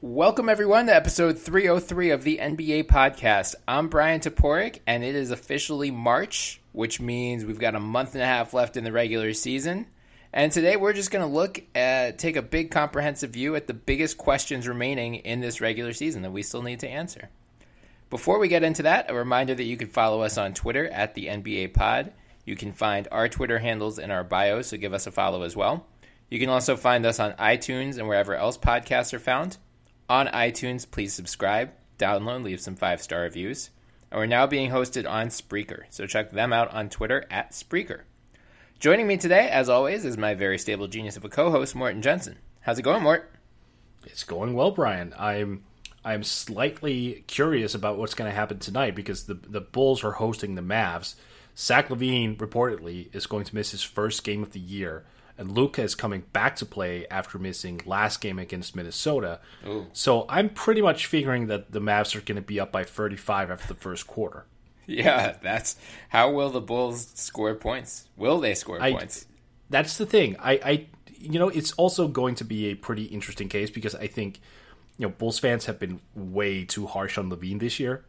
Welcome, everyone, to episode 303 of the NBA podcast. I'm Brian Toporek, and it is officially March, which means we've got a month and a half left in the regular season. And today we're just going to take a big comprehensive view at the biggest questions remaining in this regular season that we still need to answer. Before we get into that, a reminder that you can follow us on Twitter at the NBA Pod. You can find our Twitter handles in our bio, so give us a follow as well. You can also find us on iTunes and wherever else podcasts are found. On iTunes, please subscribe, download, leave some 5-star reviews. And we're now being hosted on Spreaker, so check them out on Twitter at Spreaker. Joining me today, as always, is my very stable genius of a co-host, Morten Jensen. How's it going, Mort? It's going well, Brian. I'm slightly curious about what's going to happen tonight because the Bulls are hosting the Mavs. Zach LaVine, reportedly, is going to miss his first game of the year. And Luka is coming back to play after missing last game against Minnesota. Ooh. So I'm pretty much figuring that the Mavs are going to be up by 35 after the first quarter. Yeah, that's how will the Bulls score points? Will they score points? That's the thing. It's also going to be a pretty interesting case because I think, Bulls fans have been way too harsh on LaVine this year.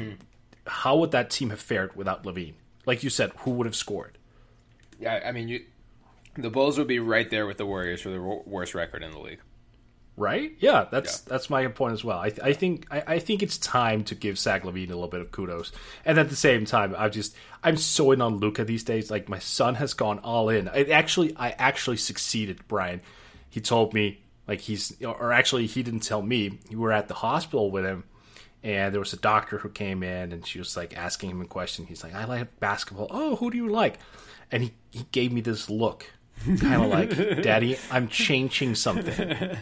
How would that team have fared without LaVine? Like you said, who would have scored? Yeah, I mean, the Bulls would be right there with the Warriors for the worst record in the league. Right? Yeah, that's my point as well. I think it's time to give Zach LaVine a little bit of kudos, and at the same time, I'm so in on Luka these days. Like my son has gone all in. I actually succeeded, Brian. He told me he didn't tell me. We were at the hospital with him, and there was a doctor who came in, and she was asking him a question. He's like, "I like basketball. Oh, who do you like?" And he gave me this look, kind of like, "Daddy, I'm changing something."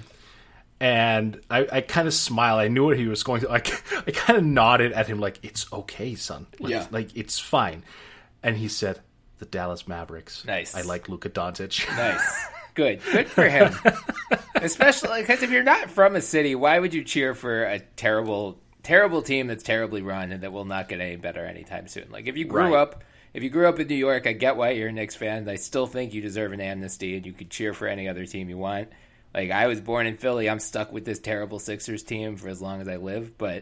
And I kind of smiled. I knew what he was going to. I kind of nodded at him like, "It's okay, son. It's fine." And he said, "The Dallas Mavericks. Nice. I like Luka Doncic." Nice. Good for him. Especially because if you're not from a city, why would you cheer for a terrible team that's terribly run and that will not get any better anytime soon? Like if you grew up in New York, I get why you're a Knicks fan. I still think you deserve an amnesty and you could cheer for any other team you want. Like, I was born in Philly. I'm stuck with this terrible Sixers team for as long as I live. But,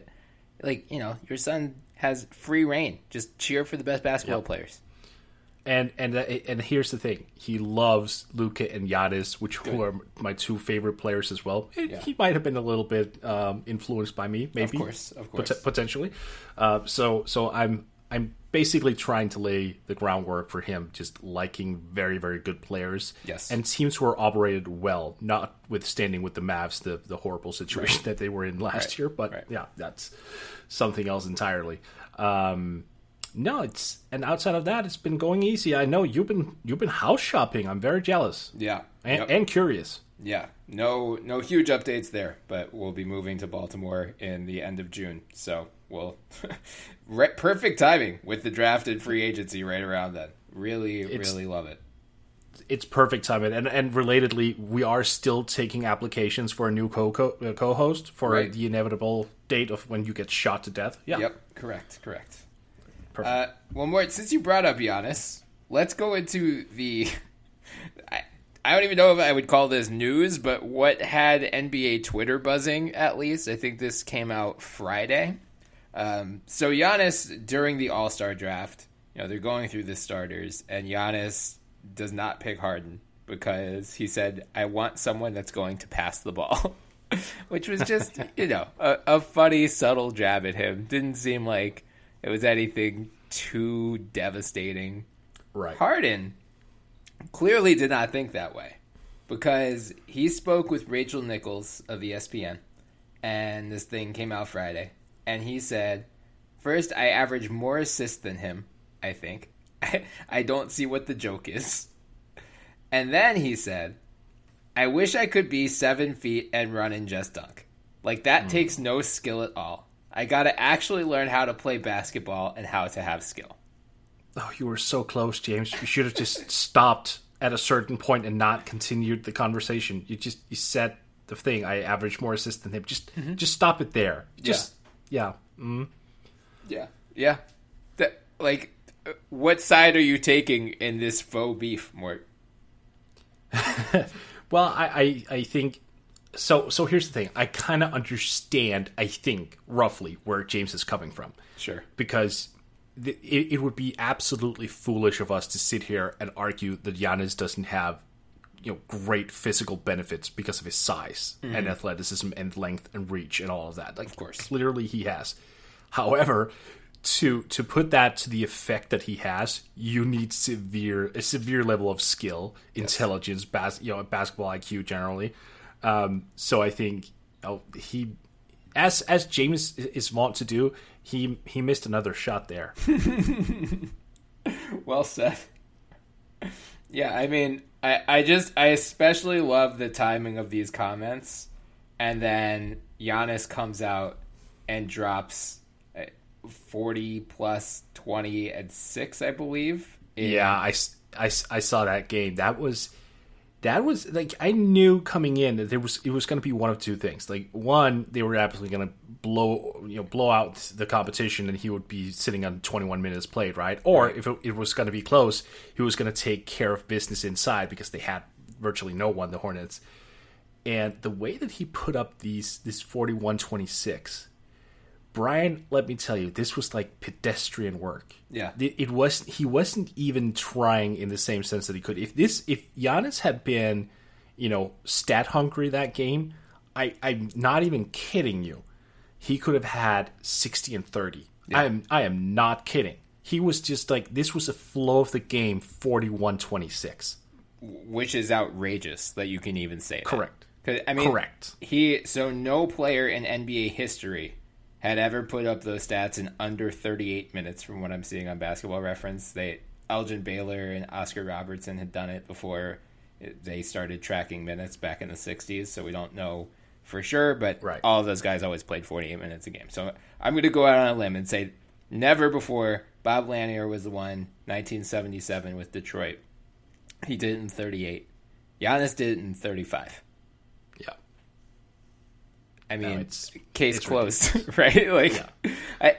your son has free reign. Just cheer for the best basketball players. And here's the thing. He loves Luka and Giannis, who are my two favorite players as well. Yeah. He might have been a little bit influenced by me, maybe. Of course. Potentially. So I'm basically trying to lay the groundwork for him just liking very, very good players. Yes. And teams who are operated well, notwithstanding with the Mavs, the horrible situation that they were in last year. But yeah, that's something else entirely. And outside of that, it's been going easy. I know you've been house shopping. I'm very jealous. Yeah. And curious. Yeah. No huge updates there, but we'll be moving to Baltimore in the end of June. So we'll perfect timing with the draft and free agency right around then. Really love it. It's perfect timing. And relatedly, we are still taking applications for a new co-host for the inevitable date of when you get shot to death. Yeah. Yep. Correct. Perfect. Well, Mort, since you brought up Giannis, let's go into the... I don't even know if I would call this news, but what had NBA Twitter buzzing, at least. I think this came out Friday. So Giannis, during the All-Star draft, they're going through the starters, and Giannis does not pick Harden because he said, "I want someone that's going to pass the ball," which was just, a funny, subtle jab at him. Didn't seem like it was anything too devastating. Right. Harden clearly did not think that way because he spoke with Rachel Nichols of ESPN, and this thing came out Friday, and he said, "First, I average more assists than him, I think. I don't see what the joke is." And then he said, "I wish I could be 7 feet and run and just dunk. That takes no skill at all. I gotta actually learn how to play basketball and how to have skill." Oh, you were so close, James. You should have just stopped at a certain point and not continued the conversation. You said the thing. I average more assists than him. Just stop it there. Yeah. Yeah. What side are you taking in this faux beef, Mort? Well, I think So here's the thing. I kind of understand, I think, roughly where James is coming from. Sure. Because it would be absolutely foolish of us to sit here and argue that Giannis doesn't have, great physical benefits because of his size and athleticism and length and reach and all of that. Like, of course. Clearly he has. However, to put that to the effect that he has, you need a severe level of skill, intelligence, basketball IQ generally. So I think he, as James is wont to do, he missed another shot there. Well said. Yeah, I mean, I especially love the timing of these comments, and then Giannis comes out and drops 40 plus 20 and 6, I believe. Yeah, I saw that game. That was like, I knew coming in that it was going to be one of two things. Like, one, they were absolutely going to blow out the competition, and he would be sitting on 21 minutes played, right? Or if it was going to be close, he was going to take care of business inside because they had virtually no one, the Hornets. And the way that he put up this 41-26, Brian, let me tell you, this was like pedestrian work. Yeah, he wasn't even trying in the same sense that he could. If Giannis had been, stat hungry that game, I'm not even kidding you, he could have had 60 and 30. Yeah. I am not kidding. He was just like, this was a flow of the game, 41-26, which is outrageous that you can even say that. Correct. Correct. So no player in NBA history had ever put up those stats in under 38 minutes from what I'm seeing on Basketball Reference. Elgin Baylor and Oscar Robertson had done it before they started tracking minutes back in the 60s, so we don't know for sure, but all of those guys always played 48 minutes a game. So I'm going to go out on a limb and say never before. Bob Lanier was the one, 1977 with Detroit. He did it in 38. Giannis did it in 35. Yeah. I mean, case closed, right? Like, yeah.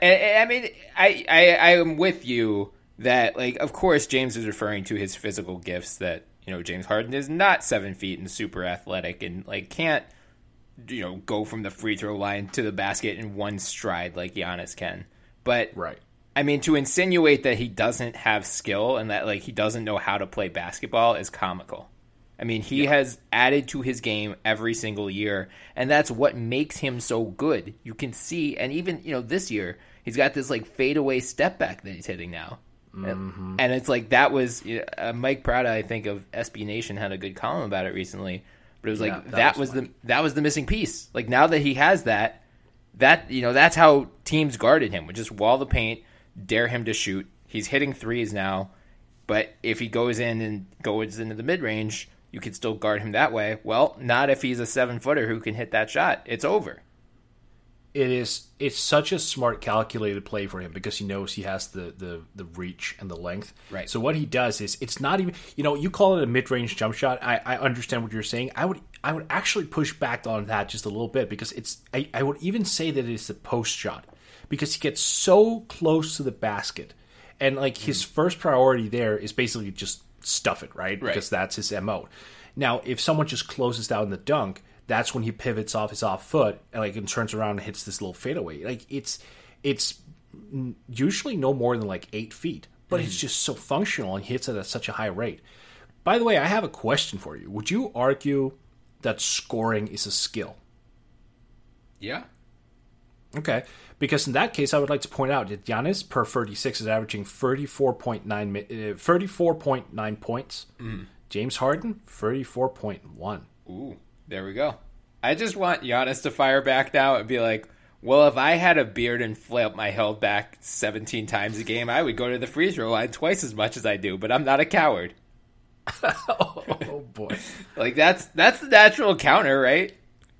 I am with you that, like, of course, James is referring to his physical gifts. That James Harden is not 7 feet and super athletic, and like can't go from the free throw line to the basket in one stride like Giannis can. But I mean, to insinuate that he doesn't have skill and that like he doesn't know how to play basketball is comical. I mean, he has added to his game every single year, and that's what makes him so good. You can see, and even, this year, he's got this, like, fadeaway step back that he's hitting now. Mm-hmm. And it's like, that was, Mike Prada, I think, of SB Nation had a good column about it recently, but it was like, that was the missing piece. Like, now that he has that, that's how teams guarded him, would just wall the paint, dare him to shoot. He's hitting threes now, but if he goes in and goes into the mid-range, you can still guard him that way. Well, not if he's a 7-footer who can hit that shot. It's over. It's such a smart, calculated play for him because he knows he has the reach and the length. Right. So what he does is, it's not even, you call it a mid-range jump shot. I understand what you're saying. I would actually push back on that just a little bit because I would even say that it's a post shot because he gets so close to the basket. And like his first priority there is basically just stuff it, right? Because that's his MO. Now, if someone just closes down the dunk, that's when he pivots off his off foot and turns around and hits this little fadeaway. Like it's usually no more than like 8 feet, but it's just so functional and hits it at such a high rate. By the way, I have a question for you. Would you argue that scoring is a skill? Yeah. Okay. Because in that case, I would like to point out that Giannis per 36 is averaging 34.9 points. James Harden, 34.1. Ooh, there we go. I just want Giannis to fire back now and be like, well, if I had a beard and flailed my hair back 17 times a game, I would go to the free throw line twice as much as I do, but I'm not a coward. Oh, boy. Like, that's the natural counter, right?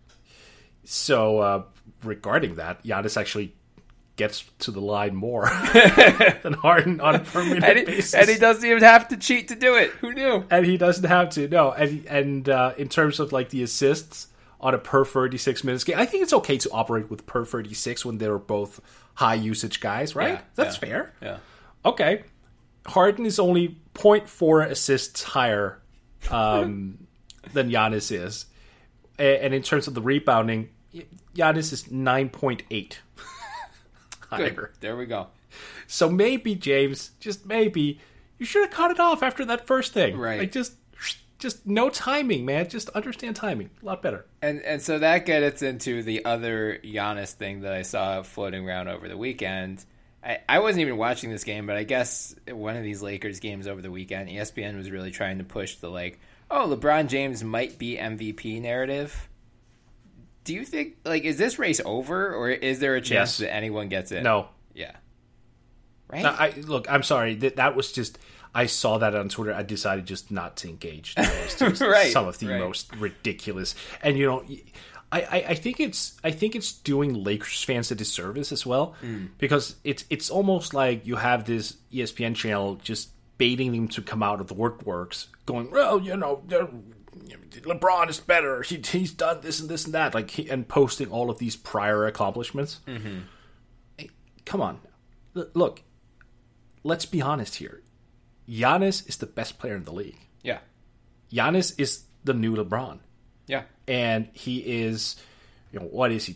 So, regarding that, Giannis actually gets to the line more than Harden on a per-minute basis. And he doesn't even have to cheat to do it. Who knew? And he doesn't have to, no. And in terms of, like, the assists on a per 36 minutes game, I think it's okay to operate with per 36 when they're both high-usage guys, right? Yeah, That's fair. Yeah. Okay. Harden is only 0.4 assists higher than Giannis is. And in terms of the rebounding, Giannis is 9.8 higher. Good. There we go. So maybe, James, just maybe, you should have cut it off after that first thing. Right. Like, just no timing, man. Just understand timing. A lot better. And so that gets into the other Giannis thing that I saw floating around over the weekend. I wasn't even watching this game, but I guess one of these Lakers games over the weekend, ESPN was really trying to push the, like, oh, LeBron James might be MVP narrative. Do you think, like, is this race over, or is there a chance that anyone gets in? No. Yeah. Right? Now, look, I'm sorry. That was just, I saw that on Twitter. I decided just not to engage. That was just right, some of the most ridiculous. And, you know, I think it's doing Lakers fans a disservice as well, because it's almost like you have this ESPN channel just baiting them to come out of the woodworks, going, well, you know, LeBron is better. He's done this and this and that, like, and posting all of these prior accomplishments. Mm-hmm. Hey, come on, look. Let's be honest here. Giannis is the best player in the league. Yeah. Giannis is the new LeBron. Yeah. And he is, you know, what is he,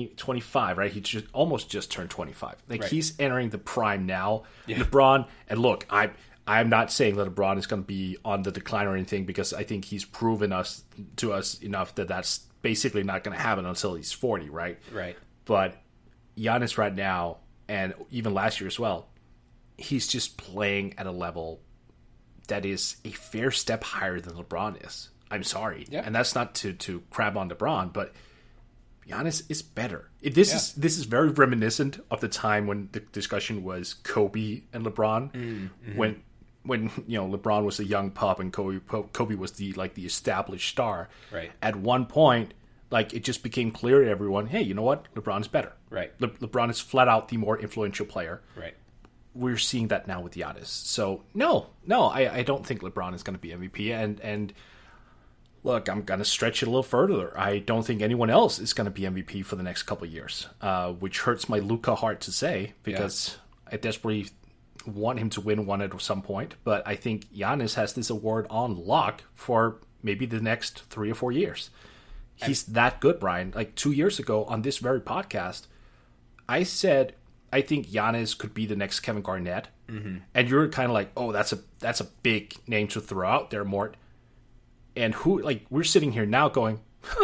25, right? He almost just turned 25. Like, he's entering the prime now. Yeah. LeBron, and look, I'm not saying that LeBron is going to be on the decline or anything, because I think he's proven to us enough that that's basically not going to happen until he's 40, right? Right. But Giannis right now, and even last year as well, he's just playing at a level that is a fair step higher than LeBron is. I'm sorry. Yeah. And that's not to crab on LeBron, but Giannis is better. This is very reminiscent of the time when the discussion was Kobe and LeBron. Mm-hmm. When you know, LeBron was a young pup and Kobe was the established star. Right. At one point, like, it just became clear to everyone, hey, you know what? LeBron's better. Right. LeBron is flat out the more influential player. Right. We're seeing that now with Giannis. So no, I don't think LeBron is going to be MVP. And look, I'm going to stretch it a little further. I don't think anyone else is going to be MVP for the next couple of years, which hurts my Luka heart to say, because I desperately want him to win one at some point. But I think Giannis has this award on lock for maybe the next 3 or 4 years. He's that good, Brian. Like 2 years ago on this very podcast, I said I think Giannis could be the next Kevin Garnett. Mm-hmm. And you're kind of like, oh, that's a big name to throw out there, Mort. And we're sitting here now going,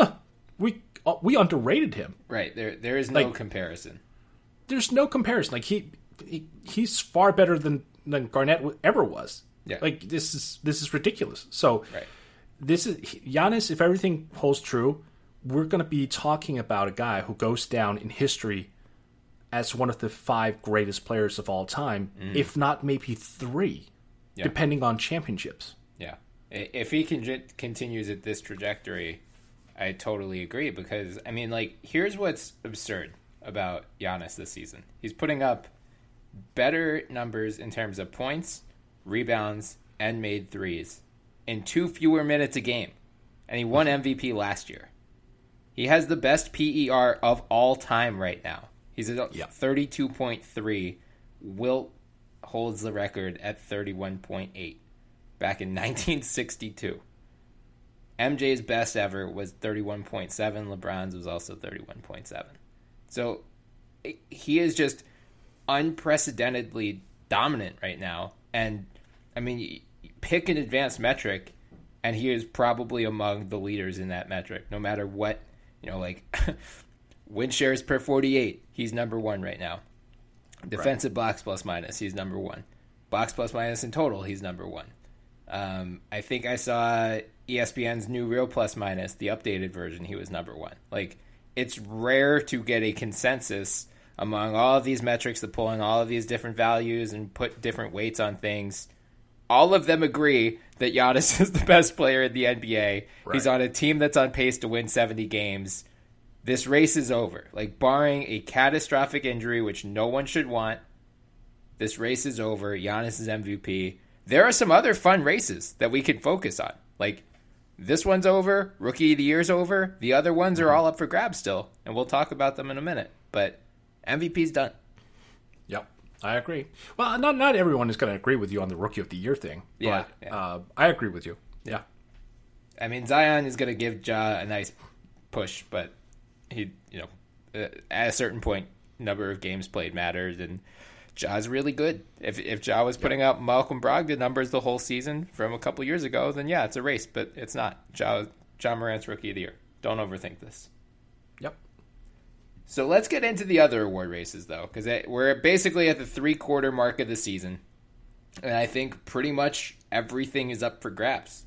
we underrated him. Right. There is no comparison. There's no comparison. Like he's far better than Garnett ever was. Yeah. Like this is ridiculous. So this is Giannis. If everything holds true, we're going to be talking about a guy who goes down in history as one of the 5 greatest players of all time, if not maybe 3, depending on championships. Yeah. If he continues at this trajectory, I totally agree, because, I mean, like, here's what's absurd about Giannis this season. He's putting up better numbers in terms of points, rebounds, and made threes in 2 fewer minutes a game, and he won MVP last year. He has the best PER of all time right now. He's at 32.3. Wilt holds the record at 31.8 back in 1962. MJ's best ever was 31.7. LeBron's was also 31.7. So he is just unprecedentedly dominant right now. And, I mean, pick an advanced metric, and he is probably among the leaders in that metric, no matter what, you know, like... Win shares per 48, he's number 1 right now. Defensive box plus minus, he's number 1. Box plus minus in total, he's number 1. I think I saw ESPN's new real plus minus, the updated version, he was number 1. Like, it's rare to get a consensus among all of these metrics that pull in all of these different values and put different weights on things. All of them agree that Giannis is the best player in the NBA. Right. He's on a team that's on pace to win 70 games. This race is over. Like, barring a catastrophic injury, which no one should want, this race is over. Giannis is MVP. There are some other fun races that we can focus on. Like, this one's over. Rookie of the Year's over. The other ones are all up for grabs still, and we'll talk about them in a minute. But MVP's done. Yep, I agree. Well, not everyone is going to agree with you on the Rookie of the Year thing. But I agree with you. Yeah. I mean, Zion is going to give Ja a nice push, but he, at a certain point, number of games played mattered, and Ja's really good. If Ja was putting up Malcolm Brogdon numbers the whole season from a couple years ago, then yeah, it's a race, but it's not. Ja Morant's Rookie of the Year. Don't overthink this. Yep. So let's get into the other award races, though, because we're basically at the 3-quarter mark of the season, and I think pretty much everything is up for grabs.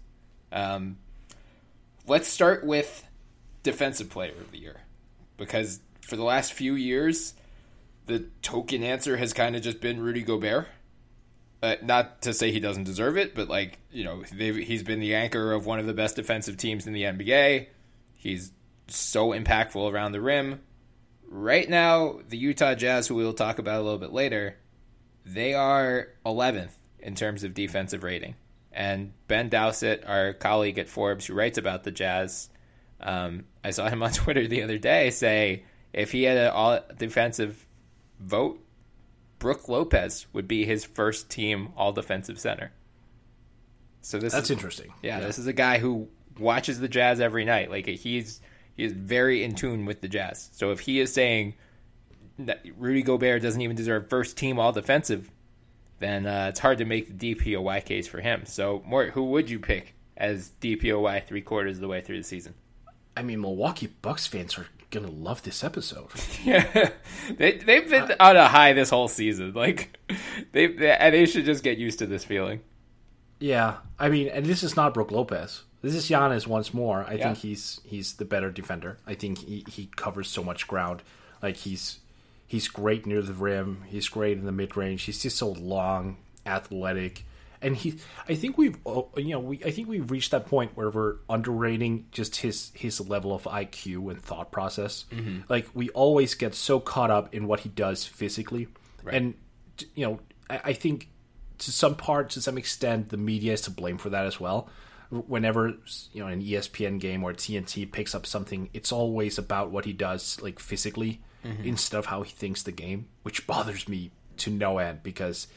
Let's start with Defensive Player of the Year, because for the last few years, the token answer has kind of just been Rudy Gobert. Not to say he doesn't deserve it, but he's been the anchor of one of the best defensive teams in the NBA. He's so impactful around the rim. Right now, the Utah Jazz, who we'll talk about a little bit later, they are 11th in terms of defensive rating. And Ben Dowsett, our colleague at Forbes, who writes about the Jazz, I saw him on Twitter the other day say if he had an all-defensive vote, Brook Lopez would be his first team all-defensive center. So that's interesting. Yeah, this is a guy who watches the Jazz every night. Like he is very in tune with the Jazz. So if he is saying that Rudy Gobert doesn't even deserve first team all-defensive, then it's hard to make the DPOY case for him. So, Mort, who would you pick as DPOY 3/4 of the way through the season? I mean, Milwaukee Bucks fans are going to love this episode. Yeah, they've been on a high this whole season. Like, they should just get used to this feeling. Yeah, I mean, and this is not Brook Lopez. This is Giannis once more. I think he's the better defender. I think he covers so much ground. Like, he's great near the rim. He's great in the mid range. He's just so long, athletic, and I think we've reached that point where we're underrating just his level of IQ and thought process. Mm-hmm. Like, we always get so caught up in what he does physically, right. And I think to some extent, the media is to blame for that as well. Whenever an ESPN game or TNT picks up something, it's always about what he does, like, physically. Mm-hmm. Instead of how he thinks the game, which bothers me to no end because,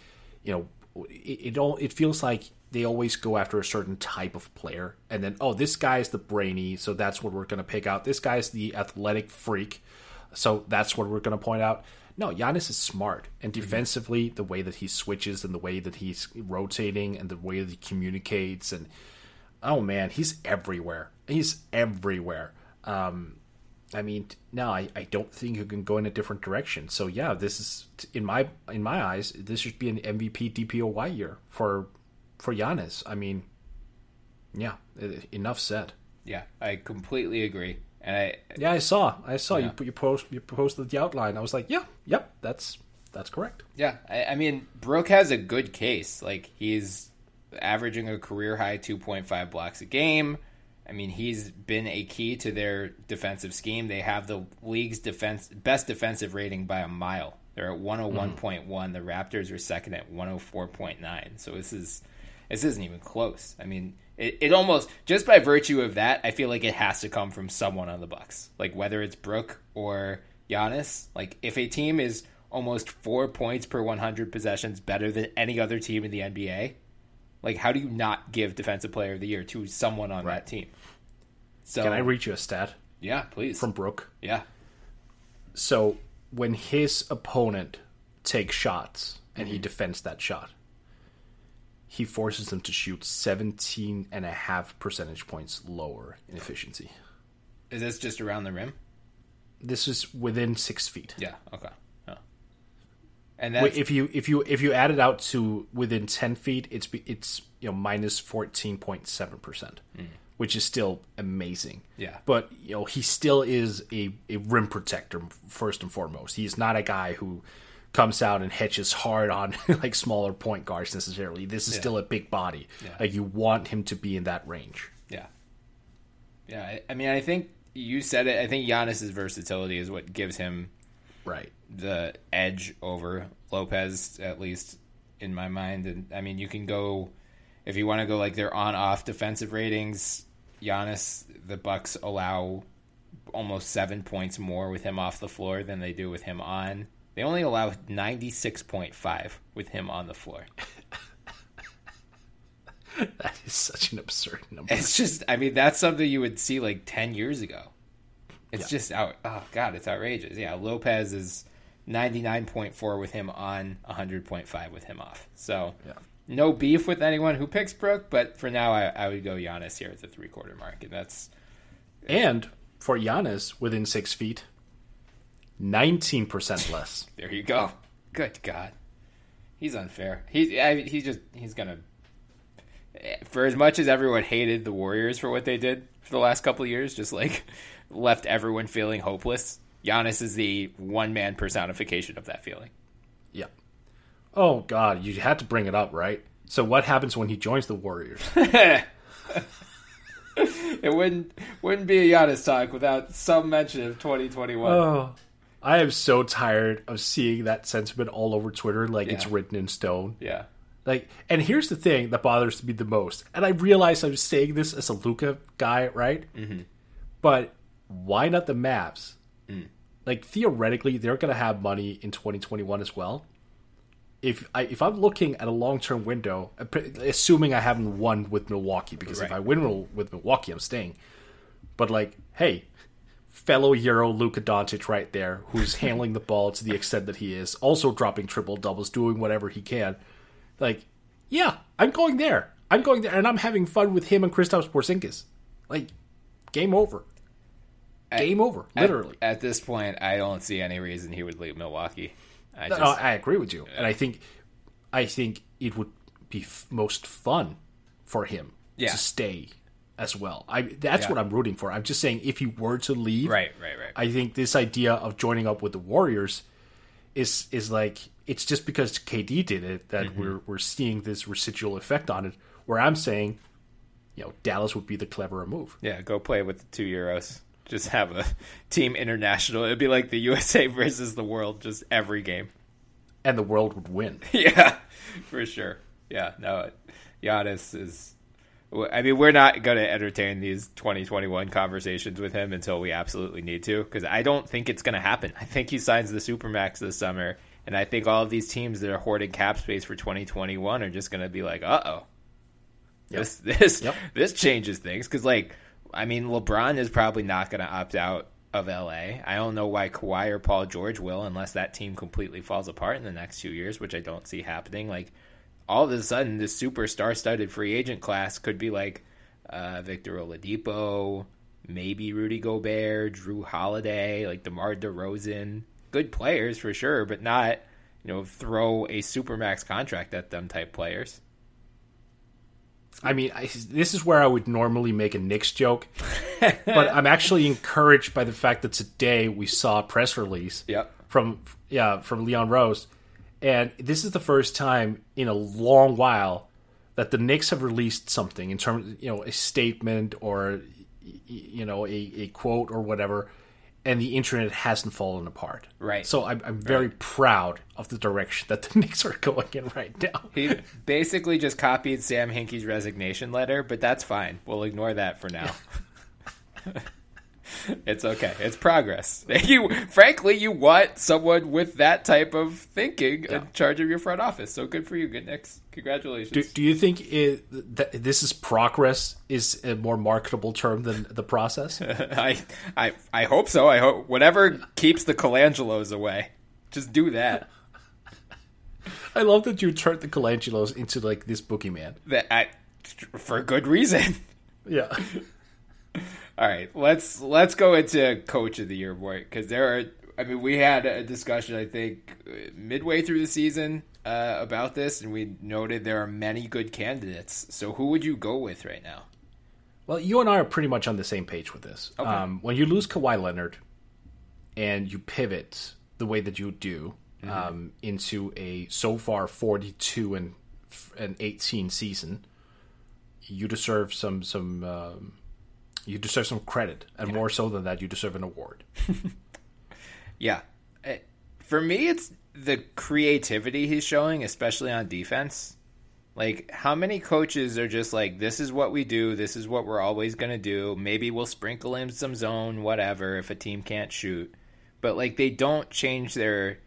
it feels like they always go after a certain type of player, and then this guy's the brainy, so that's what we're going to pick out. This guy's the athletic freak, so that's what we're going to point out. No, Giannis is smart, and defensively, the way that he switches and the way that he's rotating and the way that he communicates, and oh man, he's everywhere. He's everywhere. I mean, no, I don't think you can go in a different direction. So yeah, this is in my eyes, this should be an MVP DPOY year for Giannis. I mean, yeah, enough said. Yeah, I completely agree. And I saw yeah. you posted the outline. I was like, yep, that's correct. Yeah, I mean, Brook has a good case. Like, he's averaging a career high 2.5 blocks a game. I mean, he's been a key to their defensive scheme. They have the league's best defensive rating by a mile. They're at 101.1. The Raptors are second at 104.9. So this isn't even close. I mean, it almost, just by virtue of that, I feel like it has to come from someone on the Bucks. Like, whether it's Brook or Giannis. Like, if a team is almost 4 points per 100 possessions better than any other team in the NBA, like, how do you not give Defensive Player of the Year to someone on that team? So, can I read you a stat? Yeah, please. From Brook? Yeah. So, when his opponent takes shots and he defends that shot, he forces them to shoot 17.5 percentage points lower in efficiency. Is this just around the rim? This is within 6 feet. Yeah, okay. And that's, if you add it out to within 10 feet, it's minus 14.7%, which is still amazing. Yeah. But he still is a rim protector first and foremost. He's not a guy who comes out and hedges hard on like smaller point guards necessarily. This is still a big body. Yeah. Like, you want him to be in that range. Yeah. Yeah. I mean, I think you said it. I think Giannis's versatility is what gives him the edge over Lopez, at least in my mind. And I mean, you can go, if you want to go like their on-off defensive ratings, Giannis, the Bucks allow almost 7 points more with him off the floor than they do with him on. They only allow 96.5 with him on the floor. That is such an absurd number. It's just, I mean, that's something you would see like 10 years ago. It's just out. Oh God, it's outrageous. Yeah, Lopez is 99.4 with him on, 100.5 with him off. So no beef with anyone who picks Brook, but for now I would go Giannis here at the 3/4 mark, and that's. And for Giannis, within 6 feet, 19% less. There you go. Good God, he's unfair. He's gonna. For as much as everyone hated the Warriors for what they did for the last couple of years, just like left everyone feeling hopeless, Giannis is the one-man personification of that feeling. Yeah. Oh, God, you had to bring it up, right? So what happens when he joins the Warriors? It wouldn't be a Giannis talk without some mention of 2021. Oh, I am so tired of seeing that sentiment all over Twitter like it's written in stone. Yeah. Like, and here's the thing that bothers me the most. And I realize I'm saying this as a Luka guy, right? Mm-hmm. But why not the Mavs? Like, theoretically, they're going to have money in 2021 as well. If I'm looking at a long-term window, assuming I haven't won with Milwaukee, because if I win with Milwaukee, I'm staying. But, like, hey, fellow Euro Luka Doncic right there, who's handling the ball to the extent that he is, also dropping triple-doubles, doing whatever he can. Like, yeah, I'm going there. And I'm having fun with him and Kristaps Porzingis. Like, game over. Game over, literally. At this point, I don't see any reason he would leave Milwaukee. I agree with you, and I think it would be most fun for him to stay as well. That's what I'm rooting for. I'm just saying, if he were to leave, right. I think this idea of joining up with the Warriors is like, it's just because KD did it that we're seeing this residual effect on it. Where I'm saying, Dallas would be the cleverer move. Yeah, go play with the 2 Euros. Just have a team international. It'd be like the USA versus the world, just every game. And the world would win. Yeah, for sure. Yeah, no, Giannis is... I mean, we're not going to entertain these 2021 conversations with him until we absolutely need to, because I don't think it's going to happen. I think he signs the Supermax this summer, and I think all of these teams that are hoarding cap space for 2021 are just going to be like, uh-oh. Yep. This changes things, because, like... I mean, LeBron is probably not going to opt out of LA. I don't know why Kawhi or Paul George will, unless that team completely falls apart in the next 2 years, which I don't see happening. Like, all of a sudden, this super star-studded free agent class could be like Victor Oladipo, maybe Rudy Gobert, Drew Holiday, like DeMar DeRozan. Good players for sure, but not, throw a supermax contract at them type players. I mean, this is where I would normally make a Knicks joke, but I'm actually encouraged by the fact that today we saw a press release from Leon Rose, and this is the first time in a long while that the Knicks have released something in terms, a statement or a quote or whatever, and the internet hasn't fallen apart. Right. So I'm very proud of the direction that the Knicks are going in right now. He basically just copied Sam Hinkie's resignation letter, but that's fine. We'll ignore that for now. It's okay. It's progress. Frankly, you want someone with that type of thinking in charge of your front office. So good for you, good Knicks. Congratulations. Do you think that this is progress is a more marketable term than the process? I hope so. I hope whatever keeps the Colangelos away. Just do that. I love that you turned the Colangelos into like this boogeyman. For good reason. Yeah. All right, let's go into Coach of the Year, boy, because we had a discussion, I think, midway through the season about this, and we noted there are many good candidates. So who would you go with right now? Well, you and I are pretty much on the same page with this. Okay. When you lose Kawhi Leonard and you pivot the way that you do into a so far 42 and 18 season, you deserve some credit, and more so than that, you deserve an award. Yeah. For me, it's the creativity he's showing, especially on defense. Like, how many coaches are just like, this is what we do, this is what we're always going to do, maybe we'll sprinkle in some zone, whatever, if a team can't shoot. But, like, they don't change their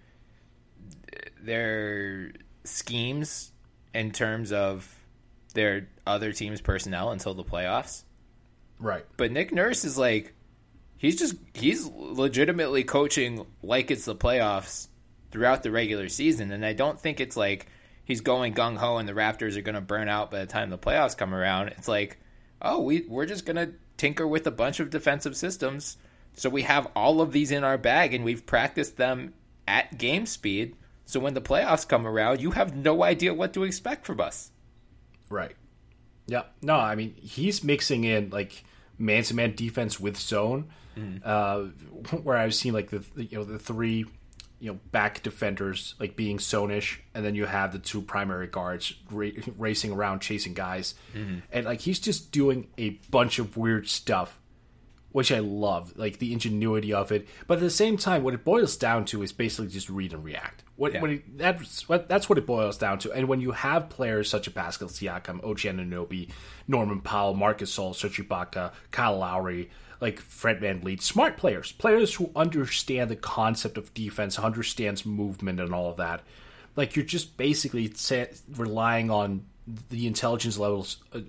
schemes in terms of their other team's personnel until the playoffs. Right. But Nick Nurse is like, he's legitimately coaching like it's the playoffs throughout the regular season, and I don't think it's like he's going gung-ho and the Raptors are going to burn out by the time the playoffs come around. It's like, oh, we're just going to tinker with a bunch of defensive systems, so we have all of these in our bag, and we've practiced them at game speed, so when the playoffs come around, you have no idea what to expect from us. Right. Yeah. No, I mean, he's mixing in, like, man-to-man defense with zone, where I've seen, like, the three back defenders like being zone-ish, and then you have the two primary guards racing around chasing guys, and like he's just doing a bunch of weird stuff, which I love, like the ingenuity of it. But at the same time, what it boils down to is basically just read and react. That's what it boils down to. And when you have players such as Pascal Siakam, OG Anunoby, Norman Powell, Marc Gasol, Serge Ibaka, Kyle Lowry, like Fred VanVleet, smart players who understand the concept of defense, understands movement and all of that. Like you're just basically relying on the intelligence level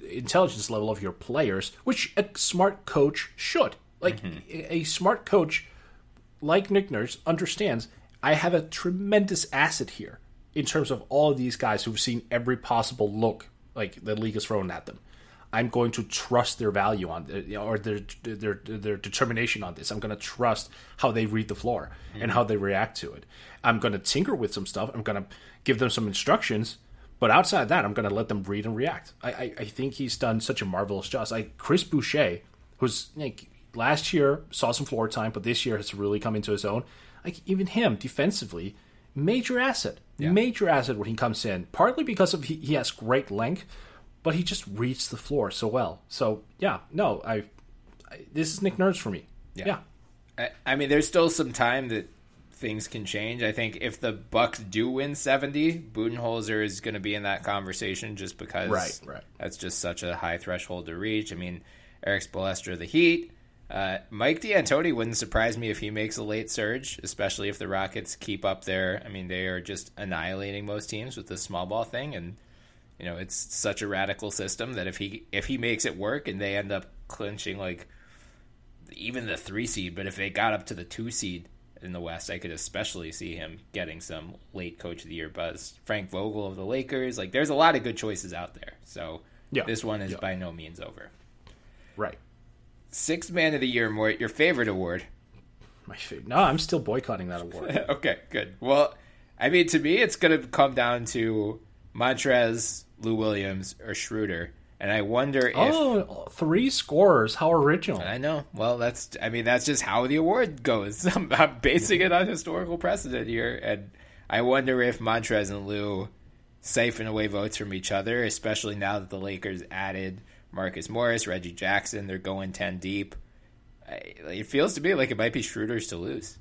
of your players, which a smart coach should. Like a smart coach, like Nick Nurse, understands I have a tremendous asset here in terms of all of these guys who've seen every possible look like the league has thrown at them. I'm going to trust their value on or their determination on this. I'm going to trust how they read the floor and how they react to it. I'm going to tinker with some stuff. I'm going to give them some instructions, but outside of that, I'm going to let them read and react. I think he's done such a marvelous job. Like Chris Boucher, who's like last year saw some floor time, but this year has really come into his own. Like even him defensively, major asset when he comes in. Partly because of he has great length. But he just reads the floor so well. So, yeah, no, this is Nick Nurse for me. Yeah. I mean, there's still some time that things can change. I think if the Bucks do win 70, Budenholzer is going to be in that conversation just because that's just such a high threshold to reach. I mean, Eric Spoelstra of the Heat. Mike D'Antoni wouldn't surprise me if he makes a late surge, especially if the Rockets keep up there. I mean, they are just annihilating most teams with the small ball thing, and it's such a radical system that if he makes it work and they end up clinching like even the 3 seed, but if they got up to the 2 seed in the West, I could especially see him getting some late Coach of the Year buzz. Frank Vogel of the Lakers, like there's a lot of good choices out there. So this one is by no means over. Right. 6th Man of the Year, Mort, your favorite award? My favorite? No, I'm still boycotting that award. Okay, good. Well, I mean, to me, it's going to come down to Montrez, Lou Williams, or Schroeder. And I wonder if... 3 scorers. How original. I know. Well, that's just how the award goes. I'm basing it on historical precedent here. And I wonder if Montrez and Lou siphon away votes from each other, especially now that the Lakers added Marcus Morris, Reggie Jackson. They're going 10 deep. It feels to me like it might be Schroeder's to lose.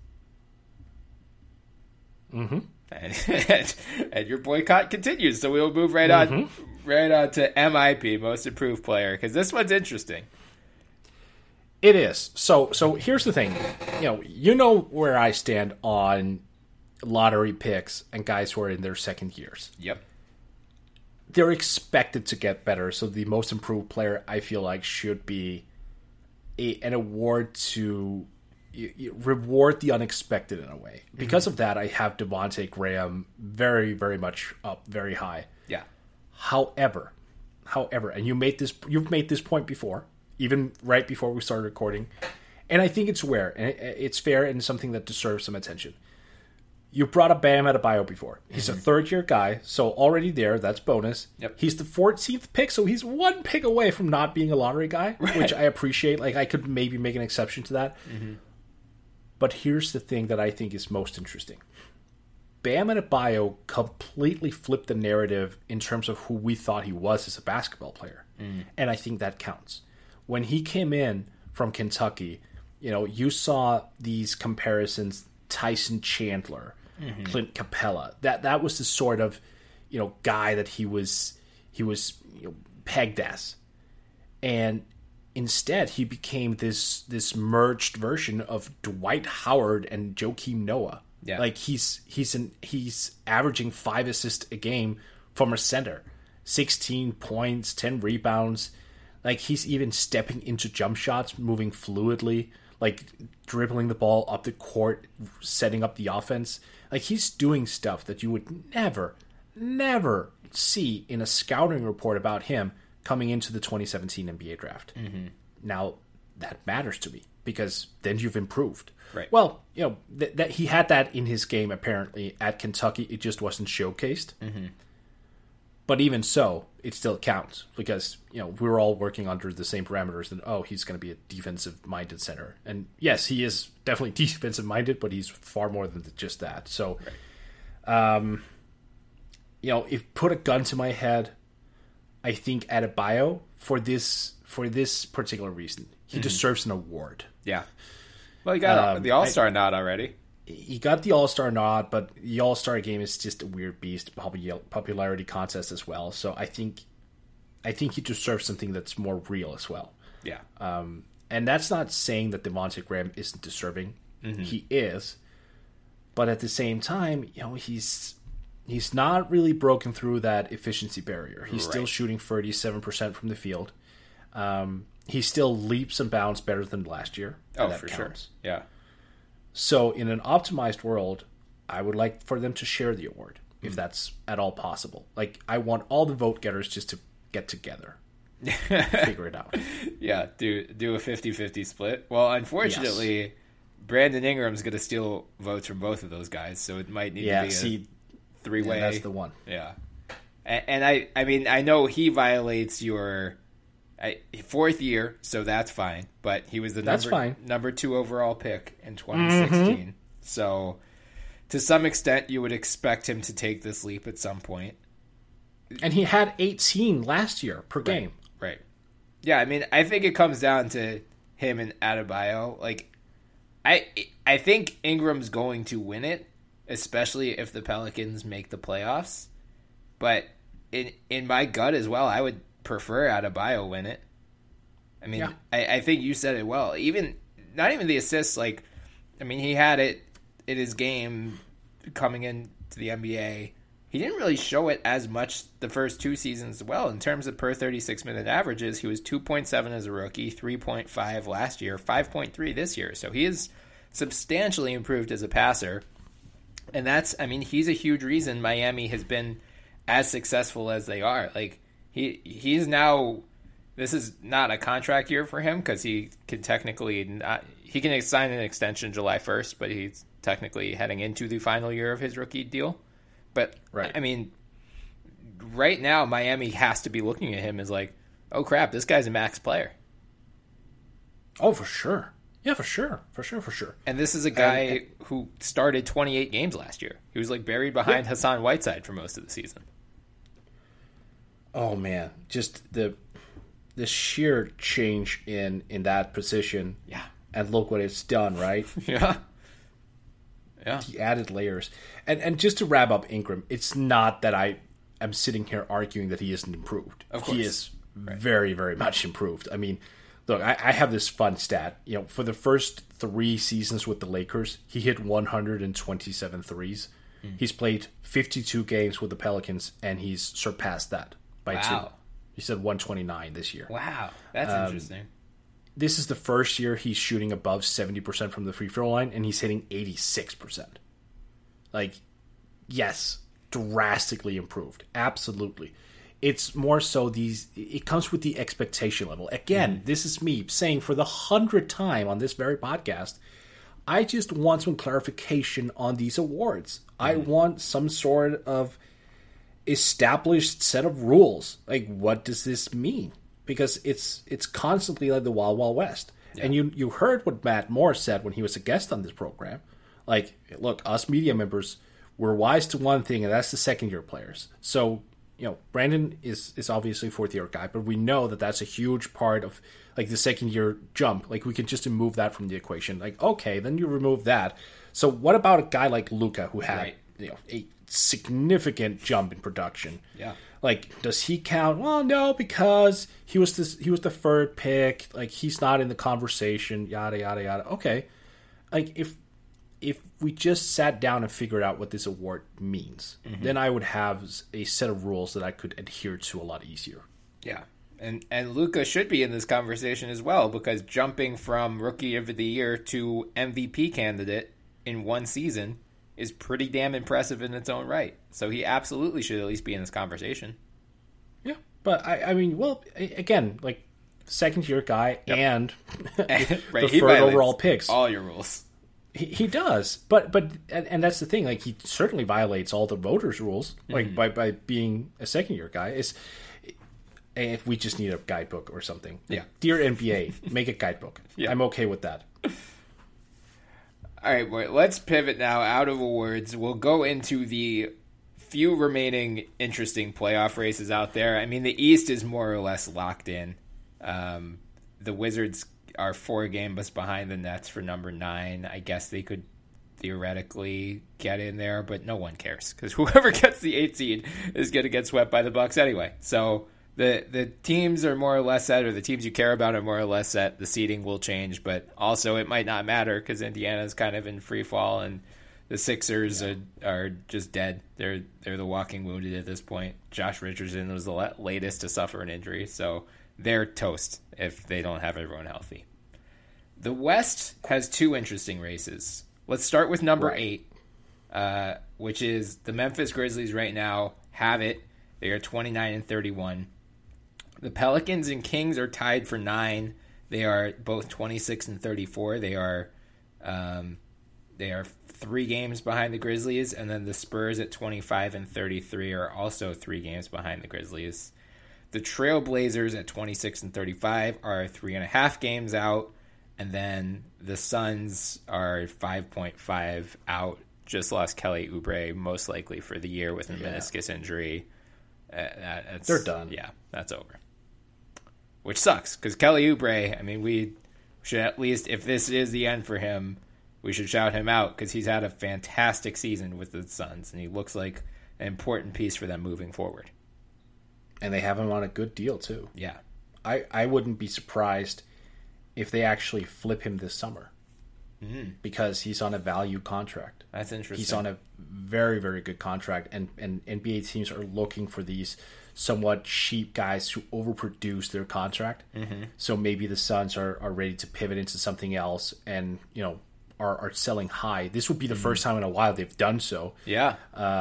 Mm-hmm. And your boycott continues, so we'll move right on to MIP, Most Improved Player, because this one's interesting. It is. So here's the thing. You know where I stand on lottery picks and guys who are in their second years. Yep. They're expected to get better, so the Most Improved Player, I feel like, should be an award to... You reward the unexpected in a way. Because of that, I have Devontae Graham very, very much up, very high. Yeah. However, and you've made this point before, even right before we started recording, and I think it's fair and something that deserves some attention. You brought up Bam Adebayo before. He's a third-year guy, so already there, that's bonus. Yep. He's the 14th pick, so he's 1 pick away from not being a lottery guy, which I appreciate. Like, I could maybe make an exception to that. But here's the thing that I think is most interesting. Bam Adebayo completely flipped the narrative in terms of who we thought he was as a basketball player. And I think that counts. When he came in from Kentucky, you saw these comparisons, Tyson Chandler, Clint Capella. That was the sort of, guy that he was pegged as. And instead, he became this merged version of Dwight Howard and Joakim Noah. Yeah. Like he's averaging 5 assists a game from a center, 16 points, 10 rebounds. Like he's even stepping into jump shots, moving fluidly. like dribbling the ball up the court, setting up the offense. Like, he's doing stuff that you would never see in a scouting report about him coming into the 2017 NBA draft. Mm-hmm. Now, that matters to me because then you've improved. Right. Well, you know, that he had that in his game apparently at Kentucky. It just wasn't showcased. Mm-hmm. But even so, it still counts because, you know, we're all working under the same parameters that, oh, he's going to be a defensive-minded center. And yes, he is definitely defensive-minded, but he's far more than just that. So, you know, if put a gun to my head, I think Adebayo, for this particular reason, he deserves an award. Yeah. Well, he got the All-Star nod already. He got the All-Star nod, but the All-Star game is just a weird beast, popularity contest as well. So I think he deserves something that's more real as well. Yeah. And that's not saying that Devontae Graham isn't deserving. Mm-hmm. He is. But at the same time, you know, he's not really broken through that efficiency barrier. He's still shooting 37% from the field. He still leaps and bounds better than last year. Oh, for sure. Yeah. So in an optimized world, I would like for them to share the award, if that's at all possible. Like, I want all the vote getters just to get together. Figure it out. Yeah, do a 50-50 split. Well, unfortunately, Brandon Ingram's going to steal votes from both of those guys, so it might need to be a three-way. Yeah, that's the one. Yeah. And I mean, I know he violates your fourth year, so that's fine. But he was the number 2 overall pick in 2016. Mm-hmm. So to some extent, you would expect him to take this leap at some point. And he had 18 last year per game. Right. Yeah, I mean, I think it comes down to him and Adebayo. Like, I think Ingram's going to win it, especially if the Pelicans make the playoffs. But in my gut as well, I would prefer Adebayo win it. I mean, I think you said it well. Not even the assists. Like, I mean, he had it in his game coming into the NBA. He didn't really show it as much the first 2 seasons as well. In terms of per 36-minute averages, he was 2.7 as a rookie, 3.5 last year, 5.3 this year. So he is substantially improved as a passer. And he's a huge reason Miami has been as successful as they are. Like, he's now, this is not a contract year for him because he can technically not, he can sign an extension July 1st, but he's technically heading into the final year of his rookie deal. But, I mean, right now, Miami has to be looking at him as like, oh, crap, this guy's a max player. Oh, for sure. Yeah, for sure. And this is a guy who started 28 games last year. He was, like, buried behind Hassan Whiteside for most of the season. Oh, man. Just the sheer change in that position. Yeah. And look what it's done, right? Yeah. The added layers. And just to wrap up Ingram, it's not that I am sitting here arguing that he isn't improved. Of course. He is very, very much improved. I mean, look, I have this fun stat. You know, for the first 3 seasons with the Lakers, he hit 127 threes. He's played 52 games with the Pelicans, and he's surpassed that by 2. He said 129 this year. Wow, that's interesting. This is the first year he's shooting above 70% from the free throw line, and he's hitting 86%. Like, yes, drastically improved. Absolutely. It's more so it comes with the expectation level. Again, this is me saying for the 100th time on this very podcast, I just want some clarification on these awards. I want some sort of established set of rules. Like, what does this mean? Because it's constantly like the Wild Wild West. Yeah. And you heard what Matt Moore said when he was a guest on this program. Like, look, us media members, we're wise to one thing, and that's the second-year players. So, you know, Brandon is obviously a fourth-year guy, but we know that that's a huge part of, like, the second-year jump. Like, we can just remove that from the equation. Like, okay, then you remove that. So what about a guy like Luka who had, a significant jump in production? Yeah. Like, does he count? Well, no, because he was the 3rd pick. Like, he's not in the conversation. Yada yada yada. Okay, like if we just sat down and figured out what this award means, then I would have a set of rules that I could adhere to a lot easier. Yeah, And Luka should be in this conversation as well, because jumping from Rookie of the Year to MVP candidate in one season is pretty damn impressive in its own right. So he absolutely should at least be in this conversation. Yeah, but I mean, well, again, like second-year guy and Right, the he third violates overall picks. all your rules. He does, but that's the thing. Like he certainly violates all the voters' rules, like by being a second-year guy. Is if we just need a guidebook or something. Yeah. Dear NBA, make a guidebook. Yeah. I'm okay with that. All right, boy, let's pivot now out of awards. We'll go into the few remaining interesting playoff races out there. I mean, the East is more or less locked in. The Wizards are 4 games behind the Nets for number 9. I guess they could theoretically get in there, but no one cares because whoever gets the 8 seed is going to get swept by the Bucks anyway. So the teams are more or less set, or the teams you care about are more or less set. The seeding will change, but also it might not matter because Indiana's kind of in free fall, and the Sixers are just dead. They're the walking wounded at this point. Josh Richardson was the latest to suffer an injury, so they're toast if they don't have everyone healthy. The West has 2 interesting races. Let's start with number 8, which is the Memphis Grizzlies right now have it. They are 29-31. The Pelicans and Kings are tied for 9. They are both 26-34. They are 3 games behind the Grizzlies, and then the Spurs at 25-33 are also 3 games behind the Grizzlies. The Trailblazers at 26-35 are 3.5 games out, and then the Suns are 5.5 out. Just lost Kelly Oubre, most likely for the year with a meniscus injury. They're done. Yeah, that's over. Which sucks, because Kelly Oubre, I mean, we should at least, if this is the end for him, we should shout him out, because he's had a fantastic season with the Suns, and he looks like an important piece for them moving forward. And they have him on a good deal, too. Yeah. I wouldn't be surprised if they actually flip him this summer. Because he's on a value contract. That's interesting. He's on a very, very good contract, and NBA teams are looking for these somewhat cheap guys who overproduce their contract. So maybe the Suns are ready to pivot into something else and, you know, are selling high. This would be the first time in a while they've done so. Yeah.